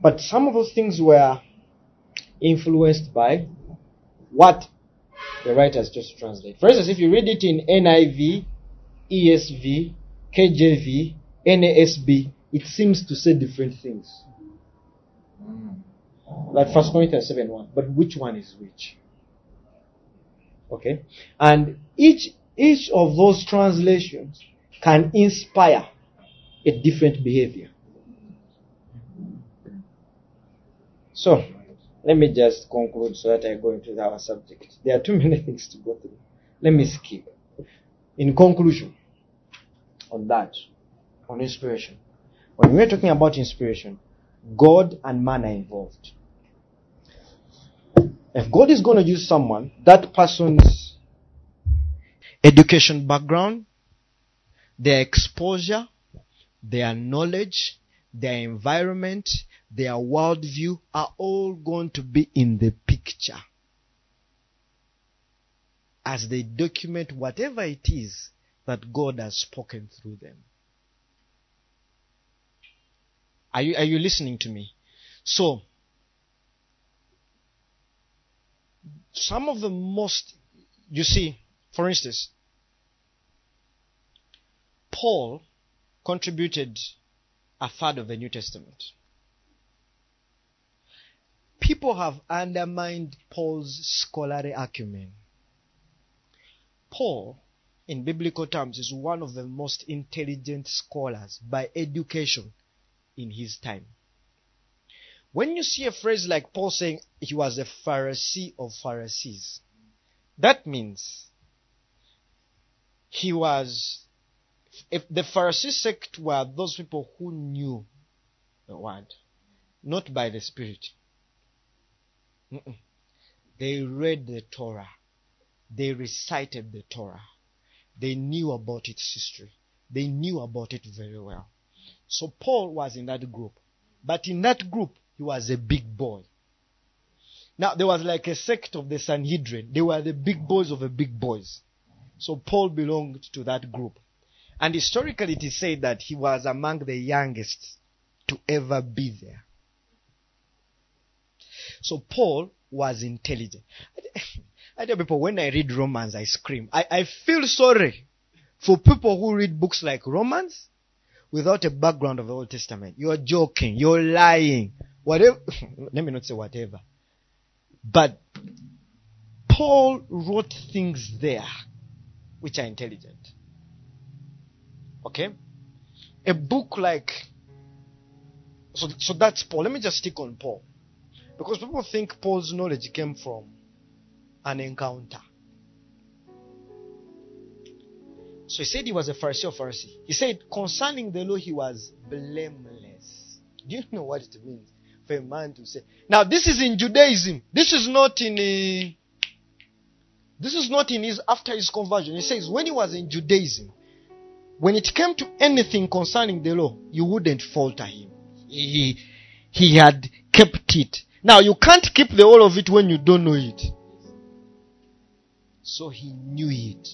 But some of those things were influenced by what the writers just translate. For instance, if you read it in NIV, ESV, KJV, NASB, it seems to say different things. Like 1 Corinthians 7:1. But which one is which? Okay? And each of those translations can inspire a different behavior. So, let me just conclude so that I go into our subject. There are too many things to go through. Let me skip. In conclusion, on that, on inspiration. When we're talking about inspiration, God and man are involved. If God is going to use someone, that person's education background, their exposure, their knowledge, their environment, their worldview are all going to be in the picture as they document whatever it is that God has spoken through them. Are you listening to me? So, some of the most, you see, for instance, Paul contributed a third of the New Testament. People have undermined Paul's scholarly acumen. Paul, in biblical terms, is one of the most intelligent scholars by education in his time. When you see a phrase like Paul saying he was a Pharisee of Pharisees, that means he was, if the Pharisee sect were those people who knew the word, not by the Spirit. They read the Torah. They recited the Torah. They knew about its history. They knew about it very well. So Paul was in that group. But in that group, he was a big boy. Now, there was like a sect of the Sanhedrin. They were the big boys of the big boys. So Paul belonged to that group. And historically, it is said that he was among the youngest to ever be there. So Paul was intelligent. I tell people, when I read Romans, I scream. I feel sorry for people who read books like Romans without a background of the Old Testament. You're joking. You're lying. Whatever. Let me not say whatever. But Paul wrote things there which are intelligent. Okay? A book like... So that's Paul. Let me just stick on Paul. Because people think Paul's knowledge came from an encounter. So he said he was a Pharisee of Pharisee. He said concerning the law he was blameless. Do you know what it means for a man to say? Now this is in Judaism. This is not in his after his conversion. He says when he was in Judaism, when it came to anything concerning the law, you wouldn't falter him. He had kept it. Now you can't keep the whole of it when you don't know it. So he knew it.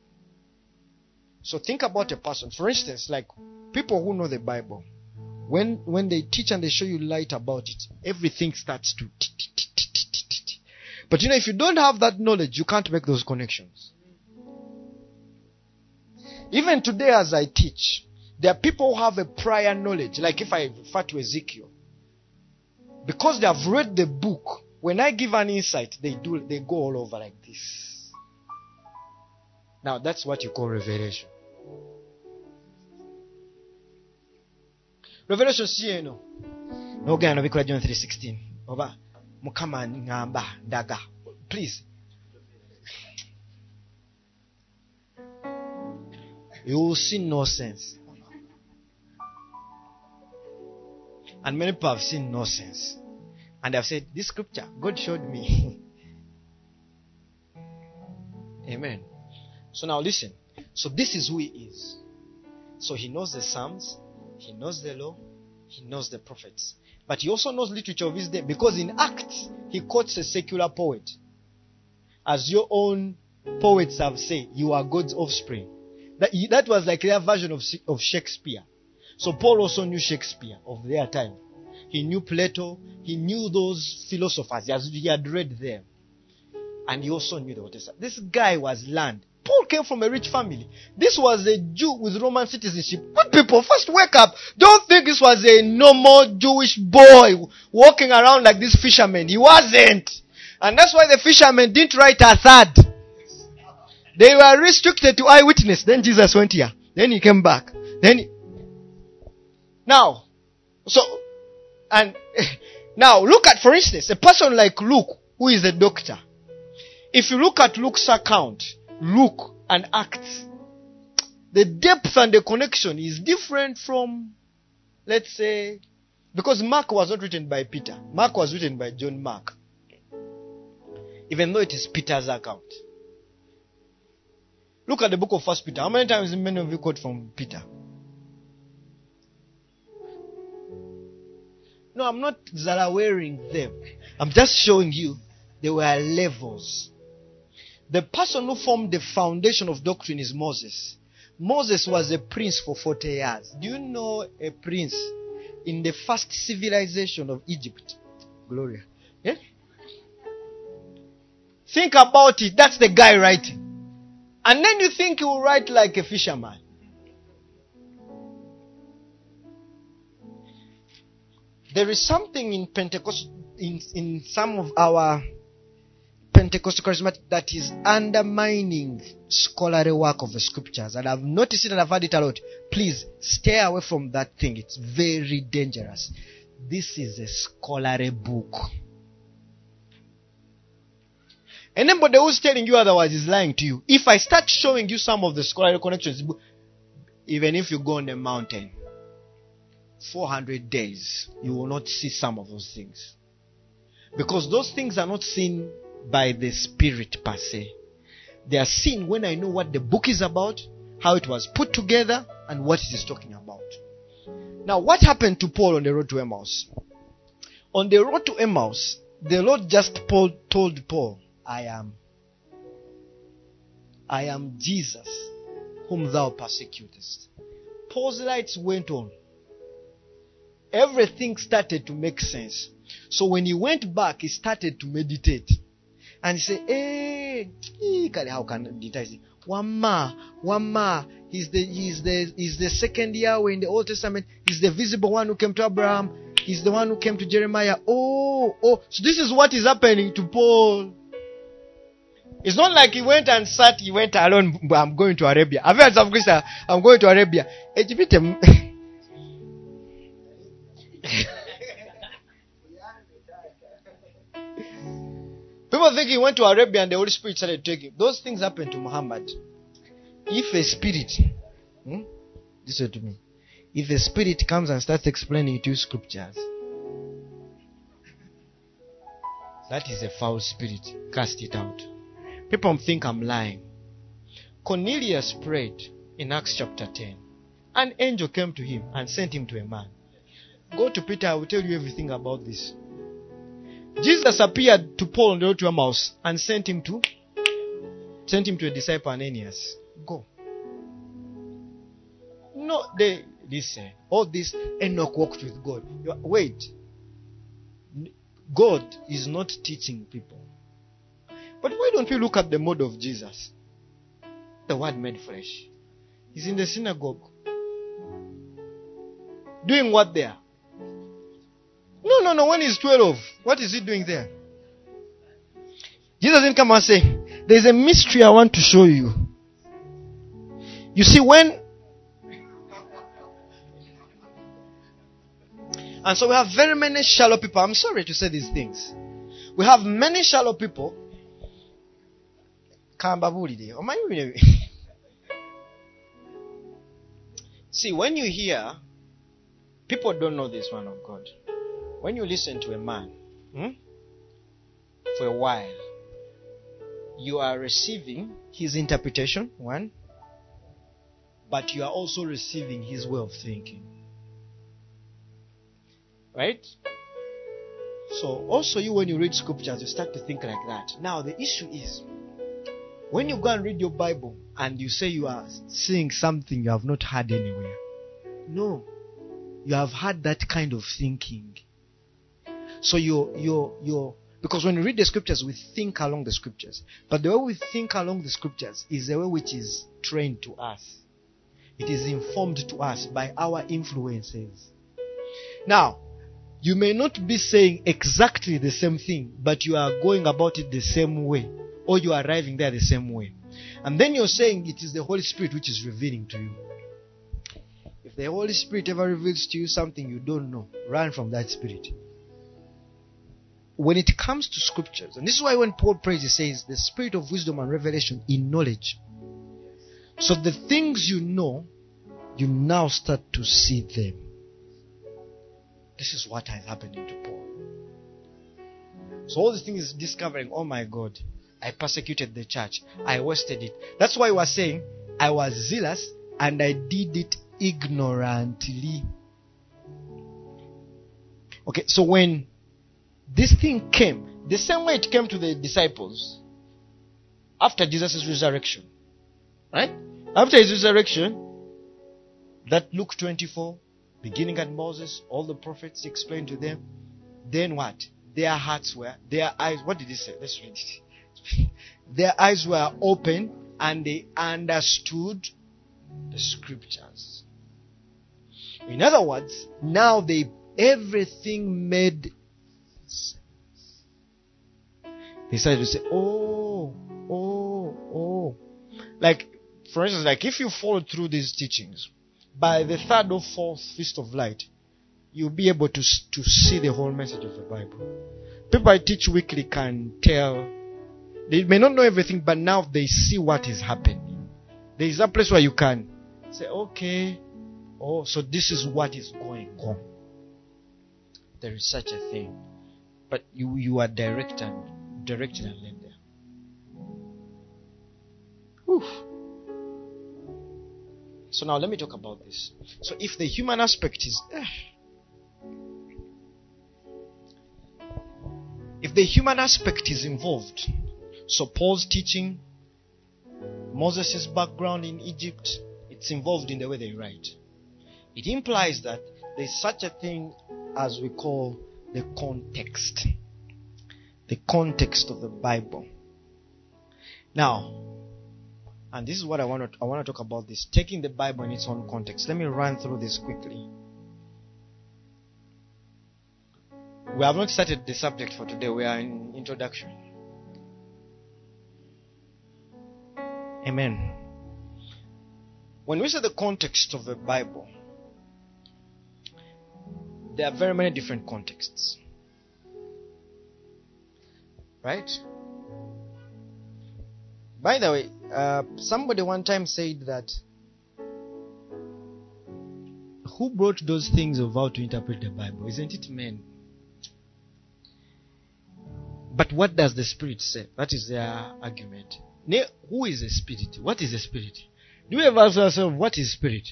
So think about a person. For instance, like people who know the Bible. When they teach and they show you light about it, everything starts to... But you know, if you don't have that knowledge, you can't make those connections. Even today as I teach, there are people who have a prior knowledge. Like if I refer to Ezekiel. Because they have read the book, when I give an insight, they go all over like this. Now that's what you call revelation. Revelation si eno. Nogana nobikola John 3:16. Oba mukama ngamba daga. Please. You will see no sense. And many people have seen no sense. And they have said, this scripture, God showed me. Amen. So now listen. So this is who he is. So he knows the Psalms. He knows the law. He knows the prophets. But he also knows literature of his day. Because in Acts, he quotes a secular poet. As your own poets have said, you are God's offspring. That was like their version of Shakespeare. So Paul also knew Shakespeare of their time. He knew Plato. He knew those philosophers. He had read them. And he also knew the Old Testament. This guy was learned. Paul came from a rich family. This was a Jew with Roman citizenship. Good people, first wake up. Don't think this was a normal Jewish boy walking around like this fisherman. He wasn't. And that's why the fishermen didn't write a third. They were restricted to eyewitness. Then Jesus went here. Then he came back. Now look at, for instance, a person like Luke, who is a doctor. If you look at Luke's account, Luke and Acts, the depth and the connection is different from, let's say, because Mark was not written by Peter. Mark was written by John Mark. Even though it is Peter's account. Look at the book of 1 Peter. How many times many of you quote from Peter? No, I'm not wearing them. I'm just showing you there were levels. The person who formed the foundation of doctrine is Moses. Moses was a prince for 40 years. Do you know a prince in the first civilization of Egypt? Gloria. Yeah? Think about it. That's the guy writing. And then you think he will write like a fisherman. There is something in Pentecost, in some of our Pentecostal charismatic, that is undermining scholarly work of the scriptures. And I've noticed it and I've heard it a lot. Please stay away from that thing. It's very dangerous. This is a scholarly book. Anybody who's telling you otherwise is lying to you. If I start showing you some of the scholarly connections, even if you go on a mountain, 400 days, you will not see some of those things. Because those things are not seen by the Spirit per se. They are seen when I know what the book is about, how it was put together, and what it is talking about. Now, what happened to Paul on the road to Emmaus? On the road to Emmaus, the Lord just told Paul, I am Jesus, whom thou persecutest. Paul's lights went on. Everything started to make sense. So when he went back, he started to meditate. And he said, how can I meditate? Wama. He's the second Yahweh in the Old Testament. He's the visible one who came to Abraham. He's the one who came to Jeremiah. So this is what is happening to Paul. It's not like he went alone. I'm going to Arabia. I've heard some Christians, I'm going to Arabia. People think he went to Arabia and the Holy Spirit started taking. Those things happened to Muhammad. If a spirit, listen to me. If a spirit comes and starts explaining to you scriptures, that is a foul spirit. Cast it out. People think I'm lying. Cornelius prayed in Acts chapter 10. An angel came to him and sent him to a man. Go to Peter, I will tell you everything about this. Jesus appeared to Paul on the road to Emmaus and sent him to a disciple, Ananias. Go. No, listen. All this, Enoch walked with God. Wait. God is not teaching people. But why don't we look at the mode of Jesus? The Word made flesh. He's in the synagogue. Doing what there? No. When he's 12, what is he doing there? Jesus didn't come and say, there's a mystery I want to show you. You see, and so we have very many shallow people. I'm sorry to say these things. We have many shallow people. See, when you hear, people don't know this one of God. When you listen to a man for a while, you are receiving his interpretation, one, but you are also receiving his way of thinking. Right? So also you, when you read scriptures, you start to think like that. Now the issue is, when you go and read your Bible and you say you are seeing something you have not heard anywhere. No. You have had that kind of thinking So because when we read the scriptures, we think along the scriptures. But the way we think along the scriptures is the way which is trained to us. It is informed to us by our influences. Now, you may not be saying exactly the same thing, but you are going about it the same way, or you are arriving there the same way. And then you're saying it is the Holy Spirit which is revealing to you. If the Holy Spirit ever reveals to you something you don't know, run from that spirit. When it comes to scriptures, and this is why when Paul prays, he says, the spirit of wisdom and revelation in knowledge. So the things you know, you now start to see them. This is what has happened to Paul. So all these things discovering, oh my God, I persecuted the church. I wasted it. That's why we are saying, I was zealous and I did it ignorantly. Okay, so when this thing came, the same way it came to the disciples after Jesus' resurrection, right? After his resurrection, that Luke 24, beginning at Moses, all the prophets explained to them. Then what? Their hearts were, their eyes, what did he say? Let's read it. Their eyes were open and they understood the scriptures. In other words, now everything made sense. They started to say, oh. Like, for instance, like if you follow through these teachings, by the third or fourth Feast of Light, you'll be able to see the whole message of the Bible. People I teach weekly can tell. They may not know everything, but now they see what is happening. There is a place where you can say, okay, oh, so this is what is going on. There is such a thing. But you are directed and led there. Whew. So now let me talk about this. So if the human aspect is involved, so Paul's teaching, Moses' background in Egypt, it's involved in the way they write. It implies that there's such a thing as we call the context. The context of the Bible. Now, and this is what I want to talk about this. Taking the Bible in its own context. Let me run through this quickly. We have not started the subject for today. We are in introduction. Amen. When we say the context of the Bible, there are very many different contexts. Right? By the way, somebody one time said that who brought those things of how to interpret the Bible? Isn't it men? But what does the Spirit say? That is their argument. Who is a spirit? What is a spirit? Do we ever ask ourselves, what is spirit?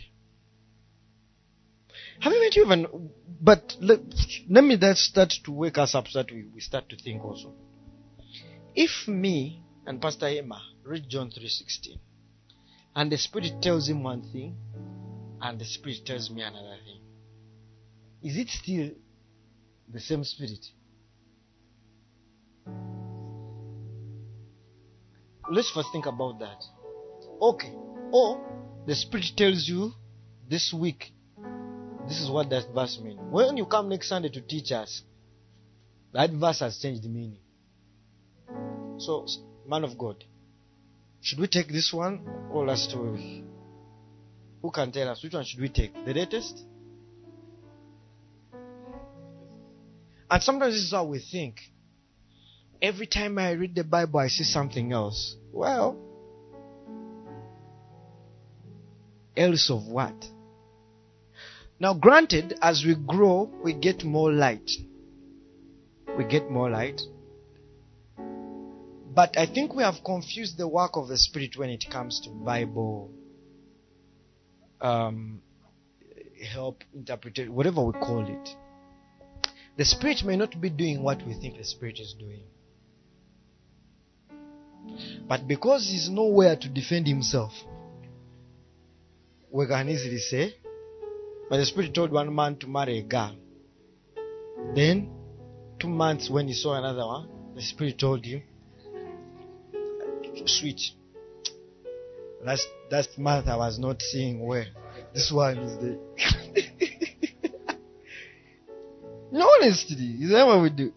Haven't you even... But let me start to wake us up so that we start to think also. If me and Pastor Emma read John 3:16, and the Spirit tells him one thing, and the Spirit tells me another thing, is it still the same Spirit? Let's first think about that. Okay. Or the Spirit tells you this week, this is what that verse means. When you come next Sunday to teach us, that verse has changed the meaning. So, man of God, should we take this one or last week? Who can tell us which one should we take? The latest? And sometimes this is how we think. Every time I read the Bible, I see something else. Well, else of what? Now, granted, as we grow, we get more light. We get more light. But I think we have confused the work of the Spirit when it comes to Bible help, interpretation, whatever we call it. The Spirit may not be doing what we think the Spirit is doing. But because he's nowhere to defend himself, we can easily say, but the Spirit told one man to marry a girl. Then, 2 months when you saw another one, the Spirit told you, sweet. That month I was not seeing well. This one is the. No, honestly, is that what we do?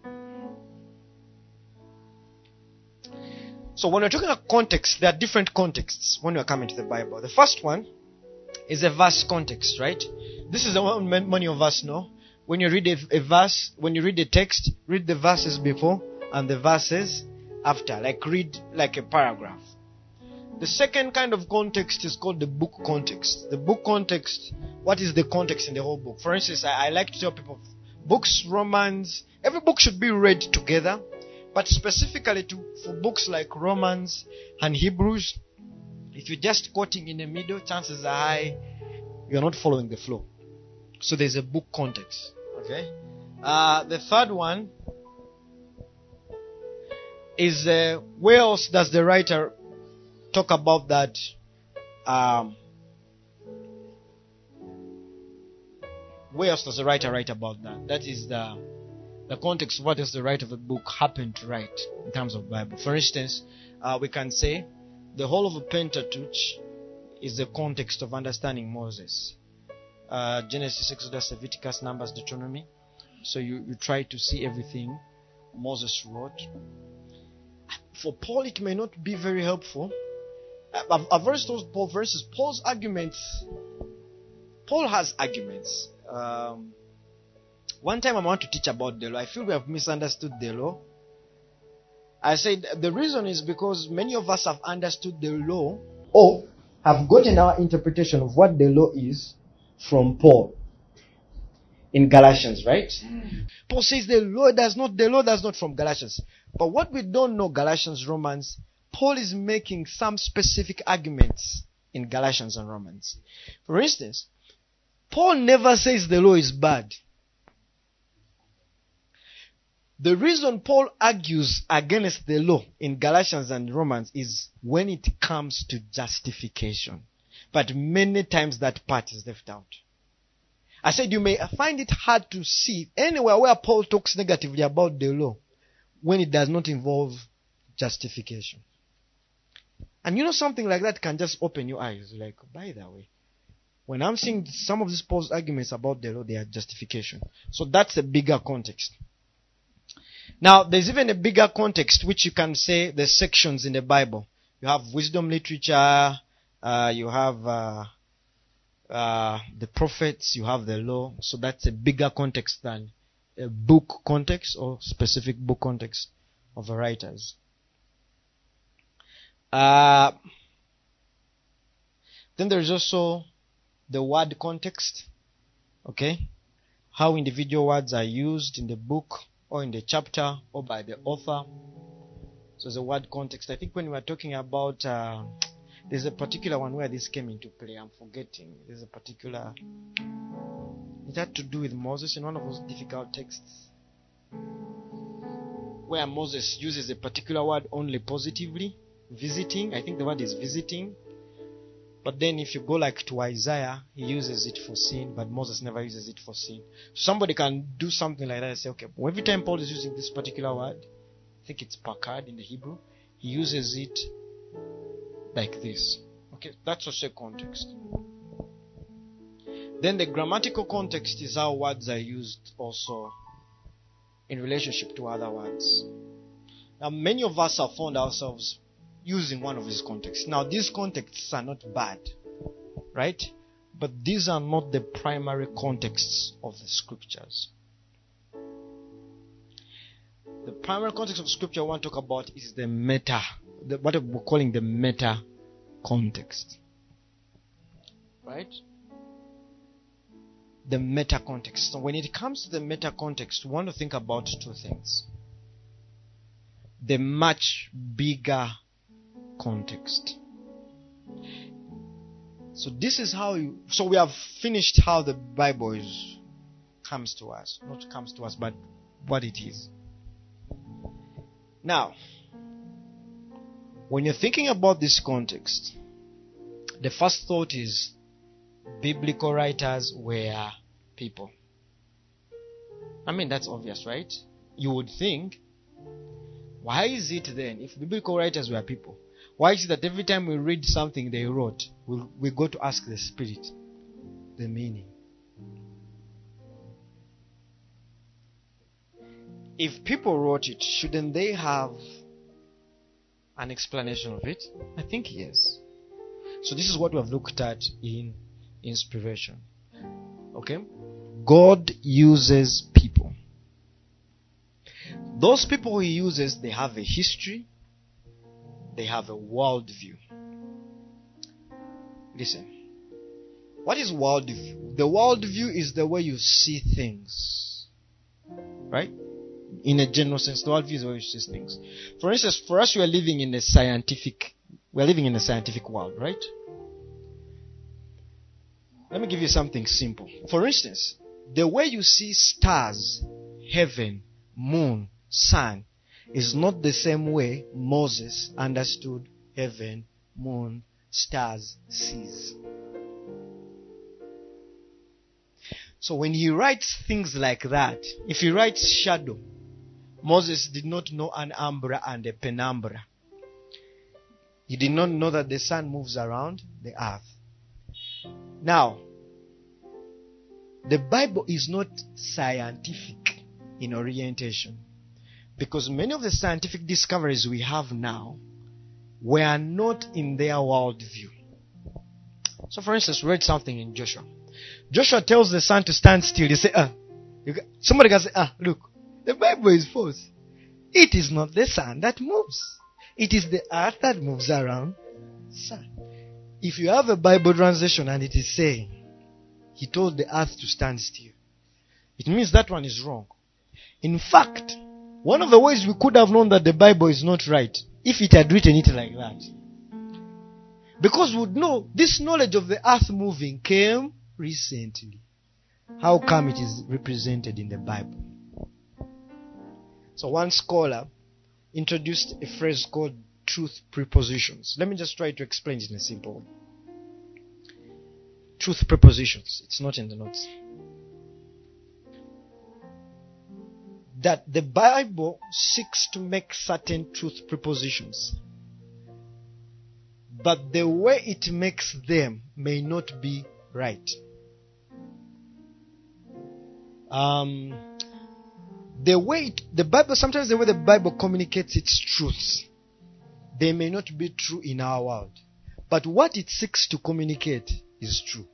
So when we're talking about context, there are different contexts when we're coming to the Bible. The first one is a verse context, right? This is the one many of us know. When you read a verse, when you read a text, read the verses before and the verses after. Like read like a paragraph. The second kind of context is called the book context. The book context, what is the context in the whole book? For instance, I like to tell people, books, Romans, every book should be read together. But specifically for books like Romans and Hebrews, if you're just quoting in the middle, chances are high you're not following the flow. So there's a book context. Okay. The third one is where else does the writer talk about that? Where else does the writer write about that? That is the context. What does the writer of the book happen to write in terms of Bible? For instance, we can say the whole of the Pentateuch is the context of understanding Moses. Genesis, Exodus, Leviticus, Numbers, Deuteronomy. So you try to see everything Moses wrote. For Paul, it may not be very helpful. I've already told Paul, for instance, Paul's arguments. Paul has arguments. One time I want to teach about the law. I feel we have misunderstood the law. I said the reason is because many of us have understood the law or have gotten our interpretation of what the law is from Paul in Galatians, right? Paul says the law does not from Galatians. But what we don't know, Galatians, Romans, Paul is making some specific arguments in Galatians and Romans. For instance, Paul never says the law is bad. The reason Paul argues against the law in Galatians and Romans is when it comes to justification. But many times that part is left out. I said you may find it hard to see anywhere where Paul talks negatively about the law when it does not involve justification. And you know, something like that can just open your eyes. Like, by the way, when I'm seeing some of these Paul's arguments about the law, they are justification. So that's a bigger context. Now, there's even a bigger context, which you can say the sections in the Bible. You have wisdom literature, you have the prophets, you have the law. So that's a bigger context than a book context or specific book context of the writers. Then there's also the word context. Okay? How individual words are used in the book or in the chapter or by the author. So the word context. I think when we were talking about, there's a particular one where this came into play. I'm forgetting. There's a particular, it had to do with Moses in one of those difficult texts where Moses uses a particular word only positively. Visiting. I think the word is visiting. But then if you go like to Isaiah, he uses it for sin, but Moses never uses it for sin. Somebody can do something like that and say, okay, well, every time Paul is using this particular word, I think it's pakad in the Hebrew, he uses it like this. Okay, that's also context. Then the grammatical context is how words are used also in relationship to other words. Now, many of us have found ourselves using one of these contexts. Now, these contexts are not bad, right? But these are not the primary contexts of the scriptures. The primary context of scripture I want to talk about is the meta, what we're calling the meta context. Right? The meta context. So when it comes to the meta context, we want to think about two things. The much bigger context. So this is how so we have finished how the Bible comes to us. Not comes to us, but what it is. Now, when you're thinking about this context, the first thought is biblical writers were people. I mean, that's obvious, right? you would think, why is it then, if biblical writers were people, why is it that every time we read something they wrote, we go to ask the Spirit the meaning? If people wrote it, shouldn't they have an explanation of it? I think yes. So this is what we have looked at in inspiration. Okay? God uses people. Those people He uses, they have a history, they have a worldview. Listen. What is worldview? The worldview is the way you see things. Right? In a general sense, the worldview is the way you see things. For instance, for us, we are living in a scientific world, right? Let me give you something simple. For instance, the way you see stars, heaven, moon, sun is not the same way Moses understood heaven, moon, stars, seas. So when he writes things like that, if he writes shadow, Moses did not know an umbra and a penumbra. He did not know that the sun moves around the earth. Now, the Bible is not scientific in orientation, because many of the scientific discoveries we have now were not in their worldview. So for instance, we read something in Joshua. Joshua tells the sun to stand still. He says, somebody can say, look, the Bible is false. It is not the sun that moves. It is the earth that moves around the sun. If you have a Bible translation and it is saying, He told the earth to stand still, it means that one is wrong. In fact, one of the ways we could have known that the Bible is not right, if it had written it like that. Because we would know this knowledge of the earth moving came recently. How come it is represented in the Bible? So one scholar introduced a phrase called truth prepositions. Let me just try to explain it in a simple way. Truth prepositions. It's not in the notes. That the Bible seeks to make certain truth prepositions, but the way it makes them may not be right. Sometimes the way the Bible communicates its truths, they may not be true in our world. But what it seeks to communicate is true.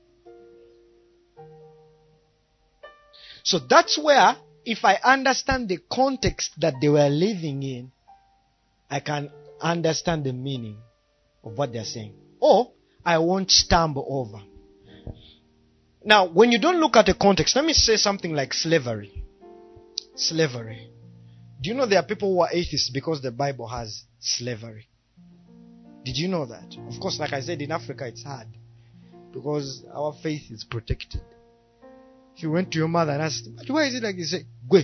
So that's where, if I understand the context that they were living in, I can understand the meaning of what they're saying. Or I won't stumble over. Now, when you don't look at the context, let me say something like slavery. Slavery. Do you know there are people who are atheists because the Bible has slavery? Did you know that? Of course, like I said, in Africa it's hard because our faith is protected. If you went to your mother and asked, why is it like this? Say,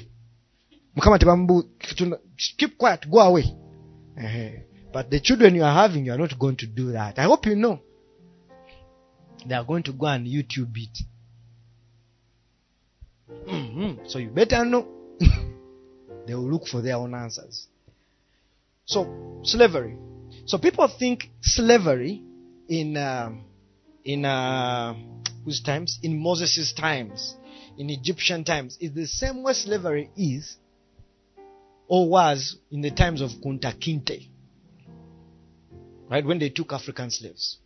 keep quiet, go away. But the children you are having, you are not going to do that. I hope you know. They are going to go and YouTube it. So you better know. They will look for their own answers. So, slavery. So people think slavery in whose times? In Moses' times, in Egyptian times, is the same way slavery is or was in the times of Kunta Kinte. Right? When they took African slaves.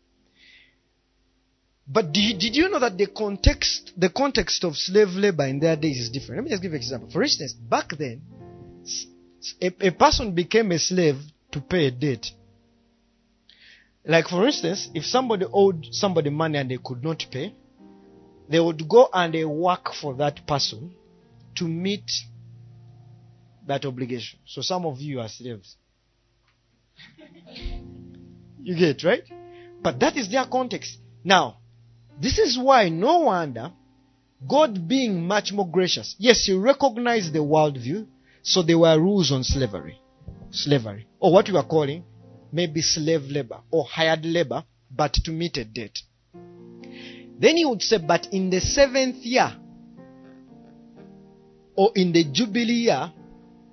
But did you know that the context of slave labor in their days is different? Let me just give you an example. For instance, back then, a person became a slave to pay a debt. Like for instance, if somebody owed somebody money and they could not pay, they would go and they work for that person to meet that obligation. So some of you are slaves. You get, right? But that is their context. Now, this is why no wonder God, being much more gracious, yes, He recognized the worldview, so there were rules on slavery, or what we are calling maybe slave labor or hired labor, but to meet a debt. Then He would say, but in the 7th year or in the Jubilee year,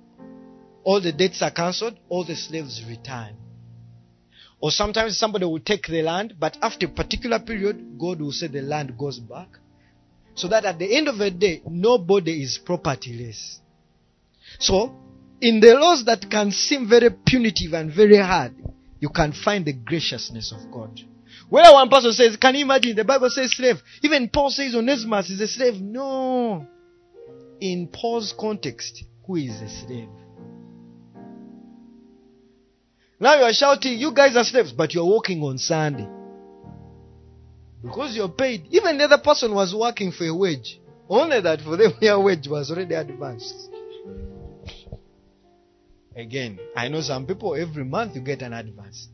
all the debts are cancelled, all the slaves return. Or sometimes somebody will take the land, but after a particular period, God will say the land goes back. So that at the end of the day, nobody is propertyless. So, in the laws that can seem very punitive and very hard, you can find the graciousness of God. Where one person says, can you imagine, the Bible says slave. Even Paul says Onesimus is a slave. No. In Paul's context, who is a slave? Now you are shouting, you guys are slaves, but you are working on Sunday. Because you're paid. Even the other person was working for a wage. Only that for them their wage was already advanced. Again, I know some people every month you get an advance.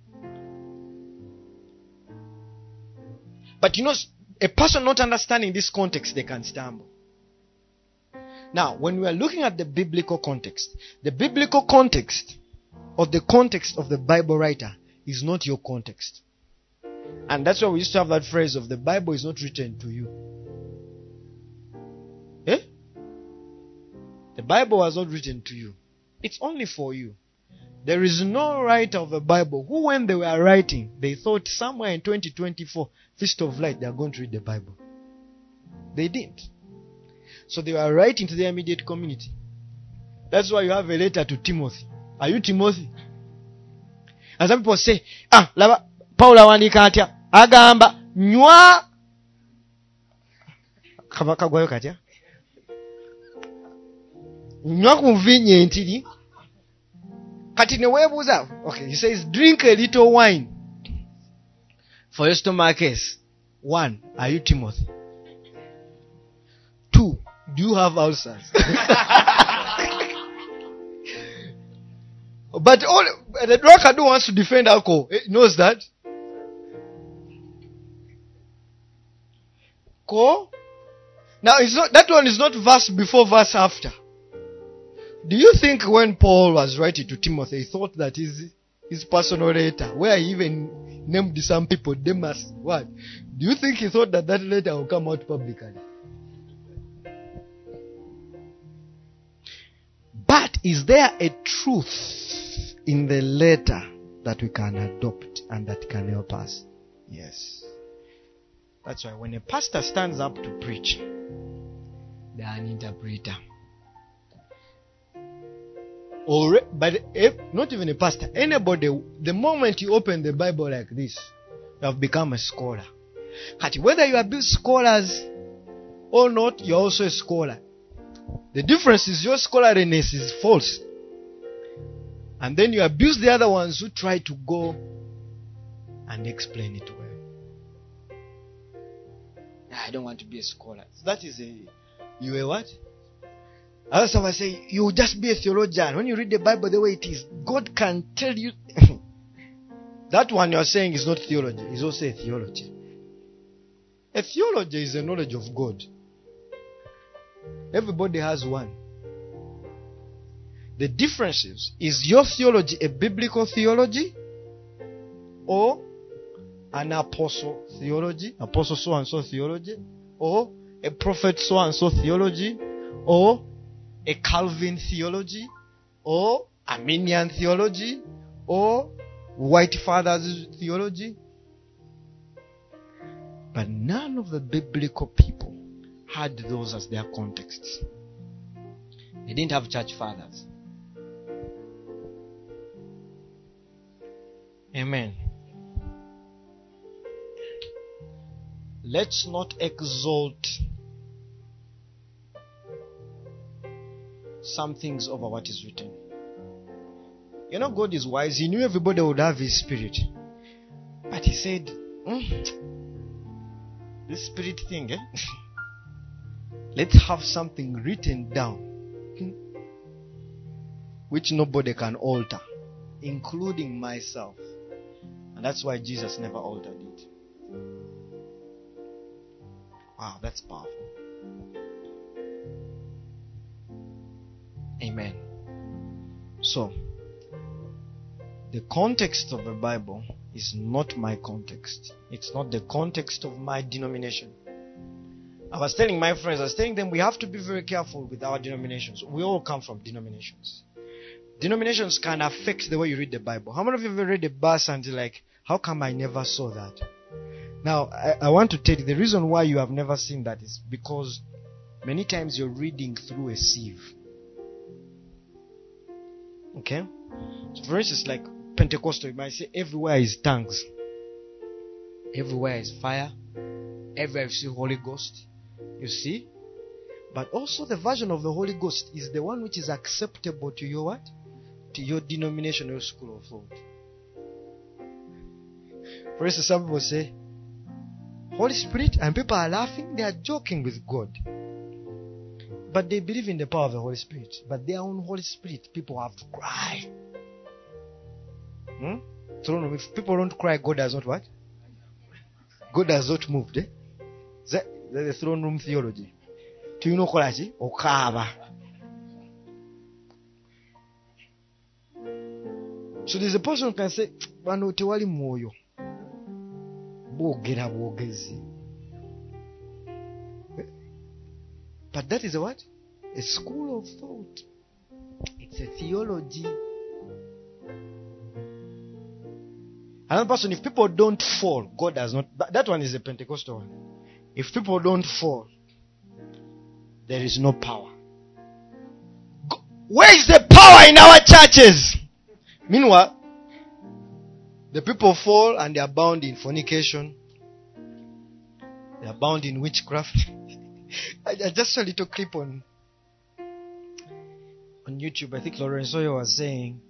But you know, a person not understanding this context, they can stumble. Now, when we are looking at the biblical context, the biblical context or the context of the Bible writer is not your context. And that's why we used to have that phrase of the Bible is not written to you. Eh? The Bible was not written to you. It's only for you. There is no writer of the Bible who, when they were writing, they thought somewhere in 2024, Feast of Light, they are going to read the Bible. They didn't. So they were writing to their immediate community. That's why you have a letter to Timothy. Are you Timothy? And some people say, lava, Paul awandika atya, agamba, nywa. Kagwayo katya? Nywa kunvinye ntiri. Kati ne webuza. Okay, he says, drink a little wine for your stomach aches. 1, are you Timothy? 2, do you have ulcers? But the drunkard who wants to defend alcohol knows that. Now it's not, that one is not verse before, verse after. Do you think when Paul was writing to Timothy, he thought that his personal letter, where he even named some people, Demas, what? Do you think he thought that letter will come out publicly? But is there a truth in the letter that we can adopt and that can help us? Yes. That's why when a pastor stands up to preach, they are an interpreter. But not even a pastor, anybody, the moment you open the Bible like this, you have become a scholar. Whether you abuse scholars or not, you're also a scholar. The difference is your scholarliness is false. And then you abuse the other ones who try to go and explain it well. I don't want to be a scholar. That is you a what? Others will say, you just be a theologian. When you read the Bible the way it is, God can tell you. That one you're saying is not theology. It's also a theology. A theology is a knowledge of God. Everybody has one. The difference is your theology a biblical theology or an apostle theology, apostle so and so theology, or a prophet so and so theology, or a Calvin theology, or Arminian theology, or White Fathers theology. But none of the biblical people had those as their contexts. They didn't have church fathers. Amen. Let's not exalt some things over what is written. You know, God is wise. He knew everybody would have His Spirit. But He said, this Spirit thing, let's have something written down, which nobody can alter, including myself. And that's why Jesus never altered it. Wow, that's powerful. Amen. So, the context of the Bible is not my context. It's not the context of my denomination. I was telling my friends, we have to be very careful with our denominations. We all come from denominations. Denominations can affect the way you read the Bible. How many of you have ever read a verse and you're like, how come I never saw that? Now, I want to tell you the reason why you have never seen that is because many times you're reading through a sieve. Okay? So for instance, like Pentecostal, you might say everywhere is tongues. Everywhere is fire. Everywhere you see Holy Ghost. You see? But also the version of the Holy Ghost is the one which is acceptable to your what? To your denomination or school of thought. For instance, some people say, Holy Spirit, and people are laughing, they are joking with God. But they believe in the power of the Holy Spirit. But their own Holy Spirit, people have to cry. So if people don't cry, God does not what? God has not moved. That's the throne room theology. Do you know Kolaji? Okaba. So there's a person who can say, Bano tewali moyo. Bogera bogezi. But that is a what? A school of thought. It's a theology. Another person, if people don't fall, God does not. That one is a Pentecostal one. If people don't fall, there is no power. Where is the power in our churches? Meanwhile, the people fall and they are bound in fornication. They are bound in witchcraft. I just saw a little clip on YouTube. I think Lawrence Oyo was saying,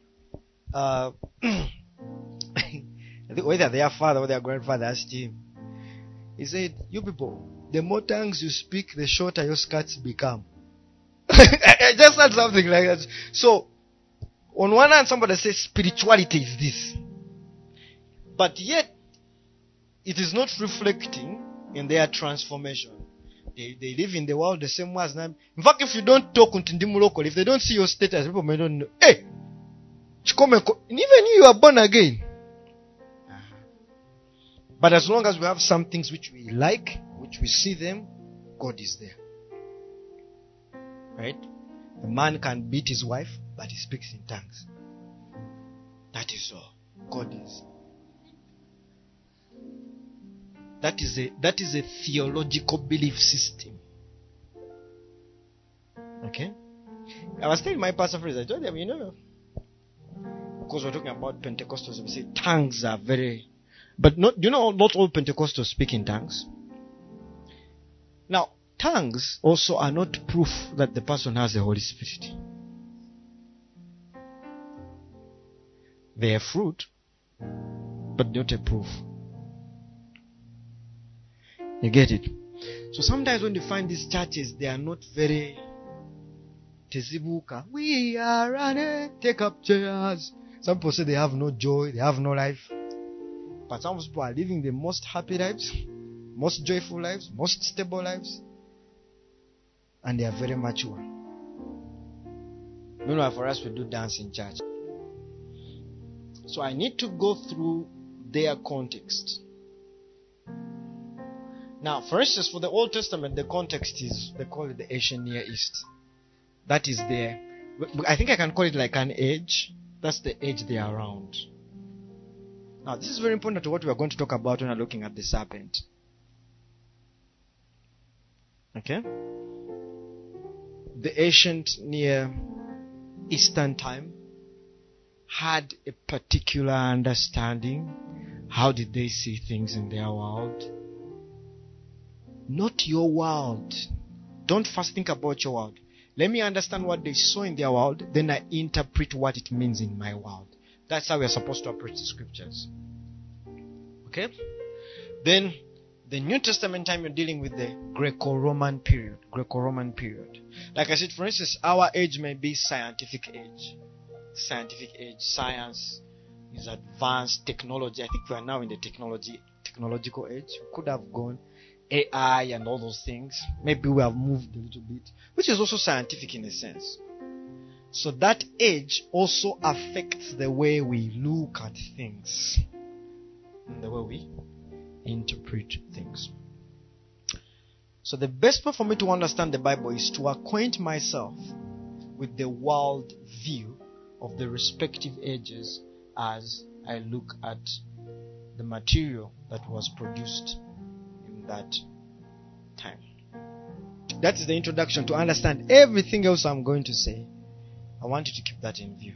whether their father or their grandfather asked him. He said, you people, the more tongues you speak, the shorter your skirts become. I just said something like that. So, on one hand, somebody says spirituality is this. But yet, it is not reflecting in their transformation. They live in the world the same way as now. In fact, if you don't talk Ntindimu local, if they don't see your status, people may not know. Hey! Even you are born again. But as long as we have some things which we like, which we see them, God is there. Right? A man can beat his wife, but he speaks in tongues. That is all. God is. That is a theological belief system. Okay? I was telling my pastor friends, I told them, because we're talking about Pentecostals, we say tongues are very... But not all Pentecostals speak in tongues. Now, tongues also are not proof that the person has the Holy Spirit. They are fruit, but not a proof. You get it? So sometimes when you find these churches, they are not very tezibuka. We are running, take up chairs. Some people say they have no joy, they have no life. But some people are living the most happy lives, most joyful lives, most stable lives. And they are very mature. Meanwhile, for us, we do dance in church. So I need to go through their context. Now, for instance, for the Old Testament, the context is, they call it the Asian Near East. That is there. I think I can call it like an age. That's the age they are around. Now, this is very important to what we are going to talk about when we are looking at the serpent. Okay? The ancient Near Eastern time had a particular understanding. How did they see things in their world? Not your world. Don't first think about your world. Let me understand what they saw in their world, then I interpret what it means in my world. That's how we are supposed to approach the scriptures. Okay? Then, the New Testament time, you're dealing with the Greco-Roman period. Like I said, for instance, our age may be scientific age. Science is advanced technology. I think we are now in the technological age. We could have gone AI and all those things. Maybe we have moved a little bit, which is also scientific in a sense. So that age also affects the way we look at things, and the way we interpret things. So the best way for me to understand the Bible is to acquaint myself with the world view of the respective ages as I look at the material that was produced in that time. That is the introduction to understand everything else I'm going to say. I want you to keep that in view.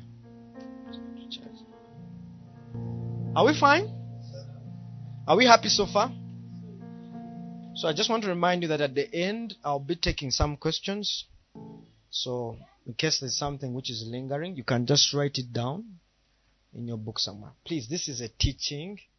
Are we fine? Are we happy so far? So I just want to remind you that at the end I'll be taking some questions. So in case there's something which is lingering, you can just write it down in your book somewhere. Please, this is a teaching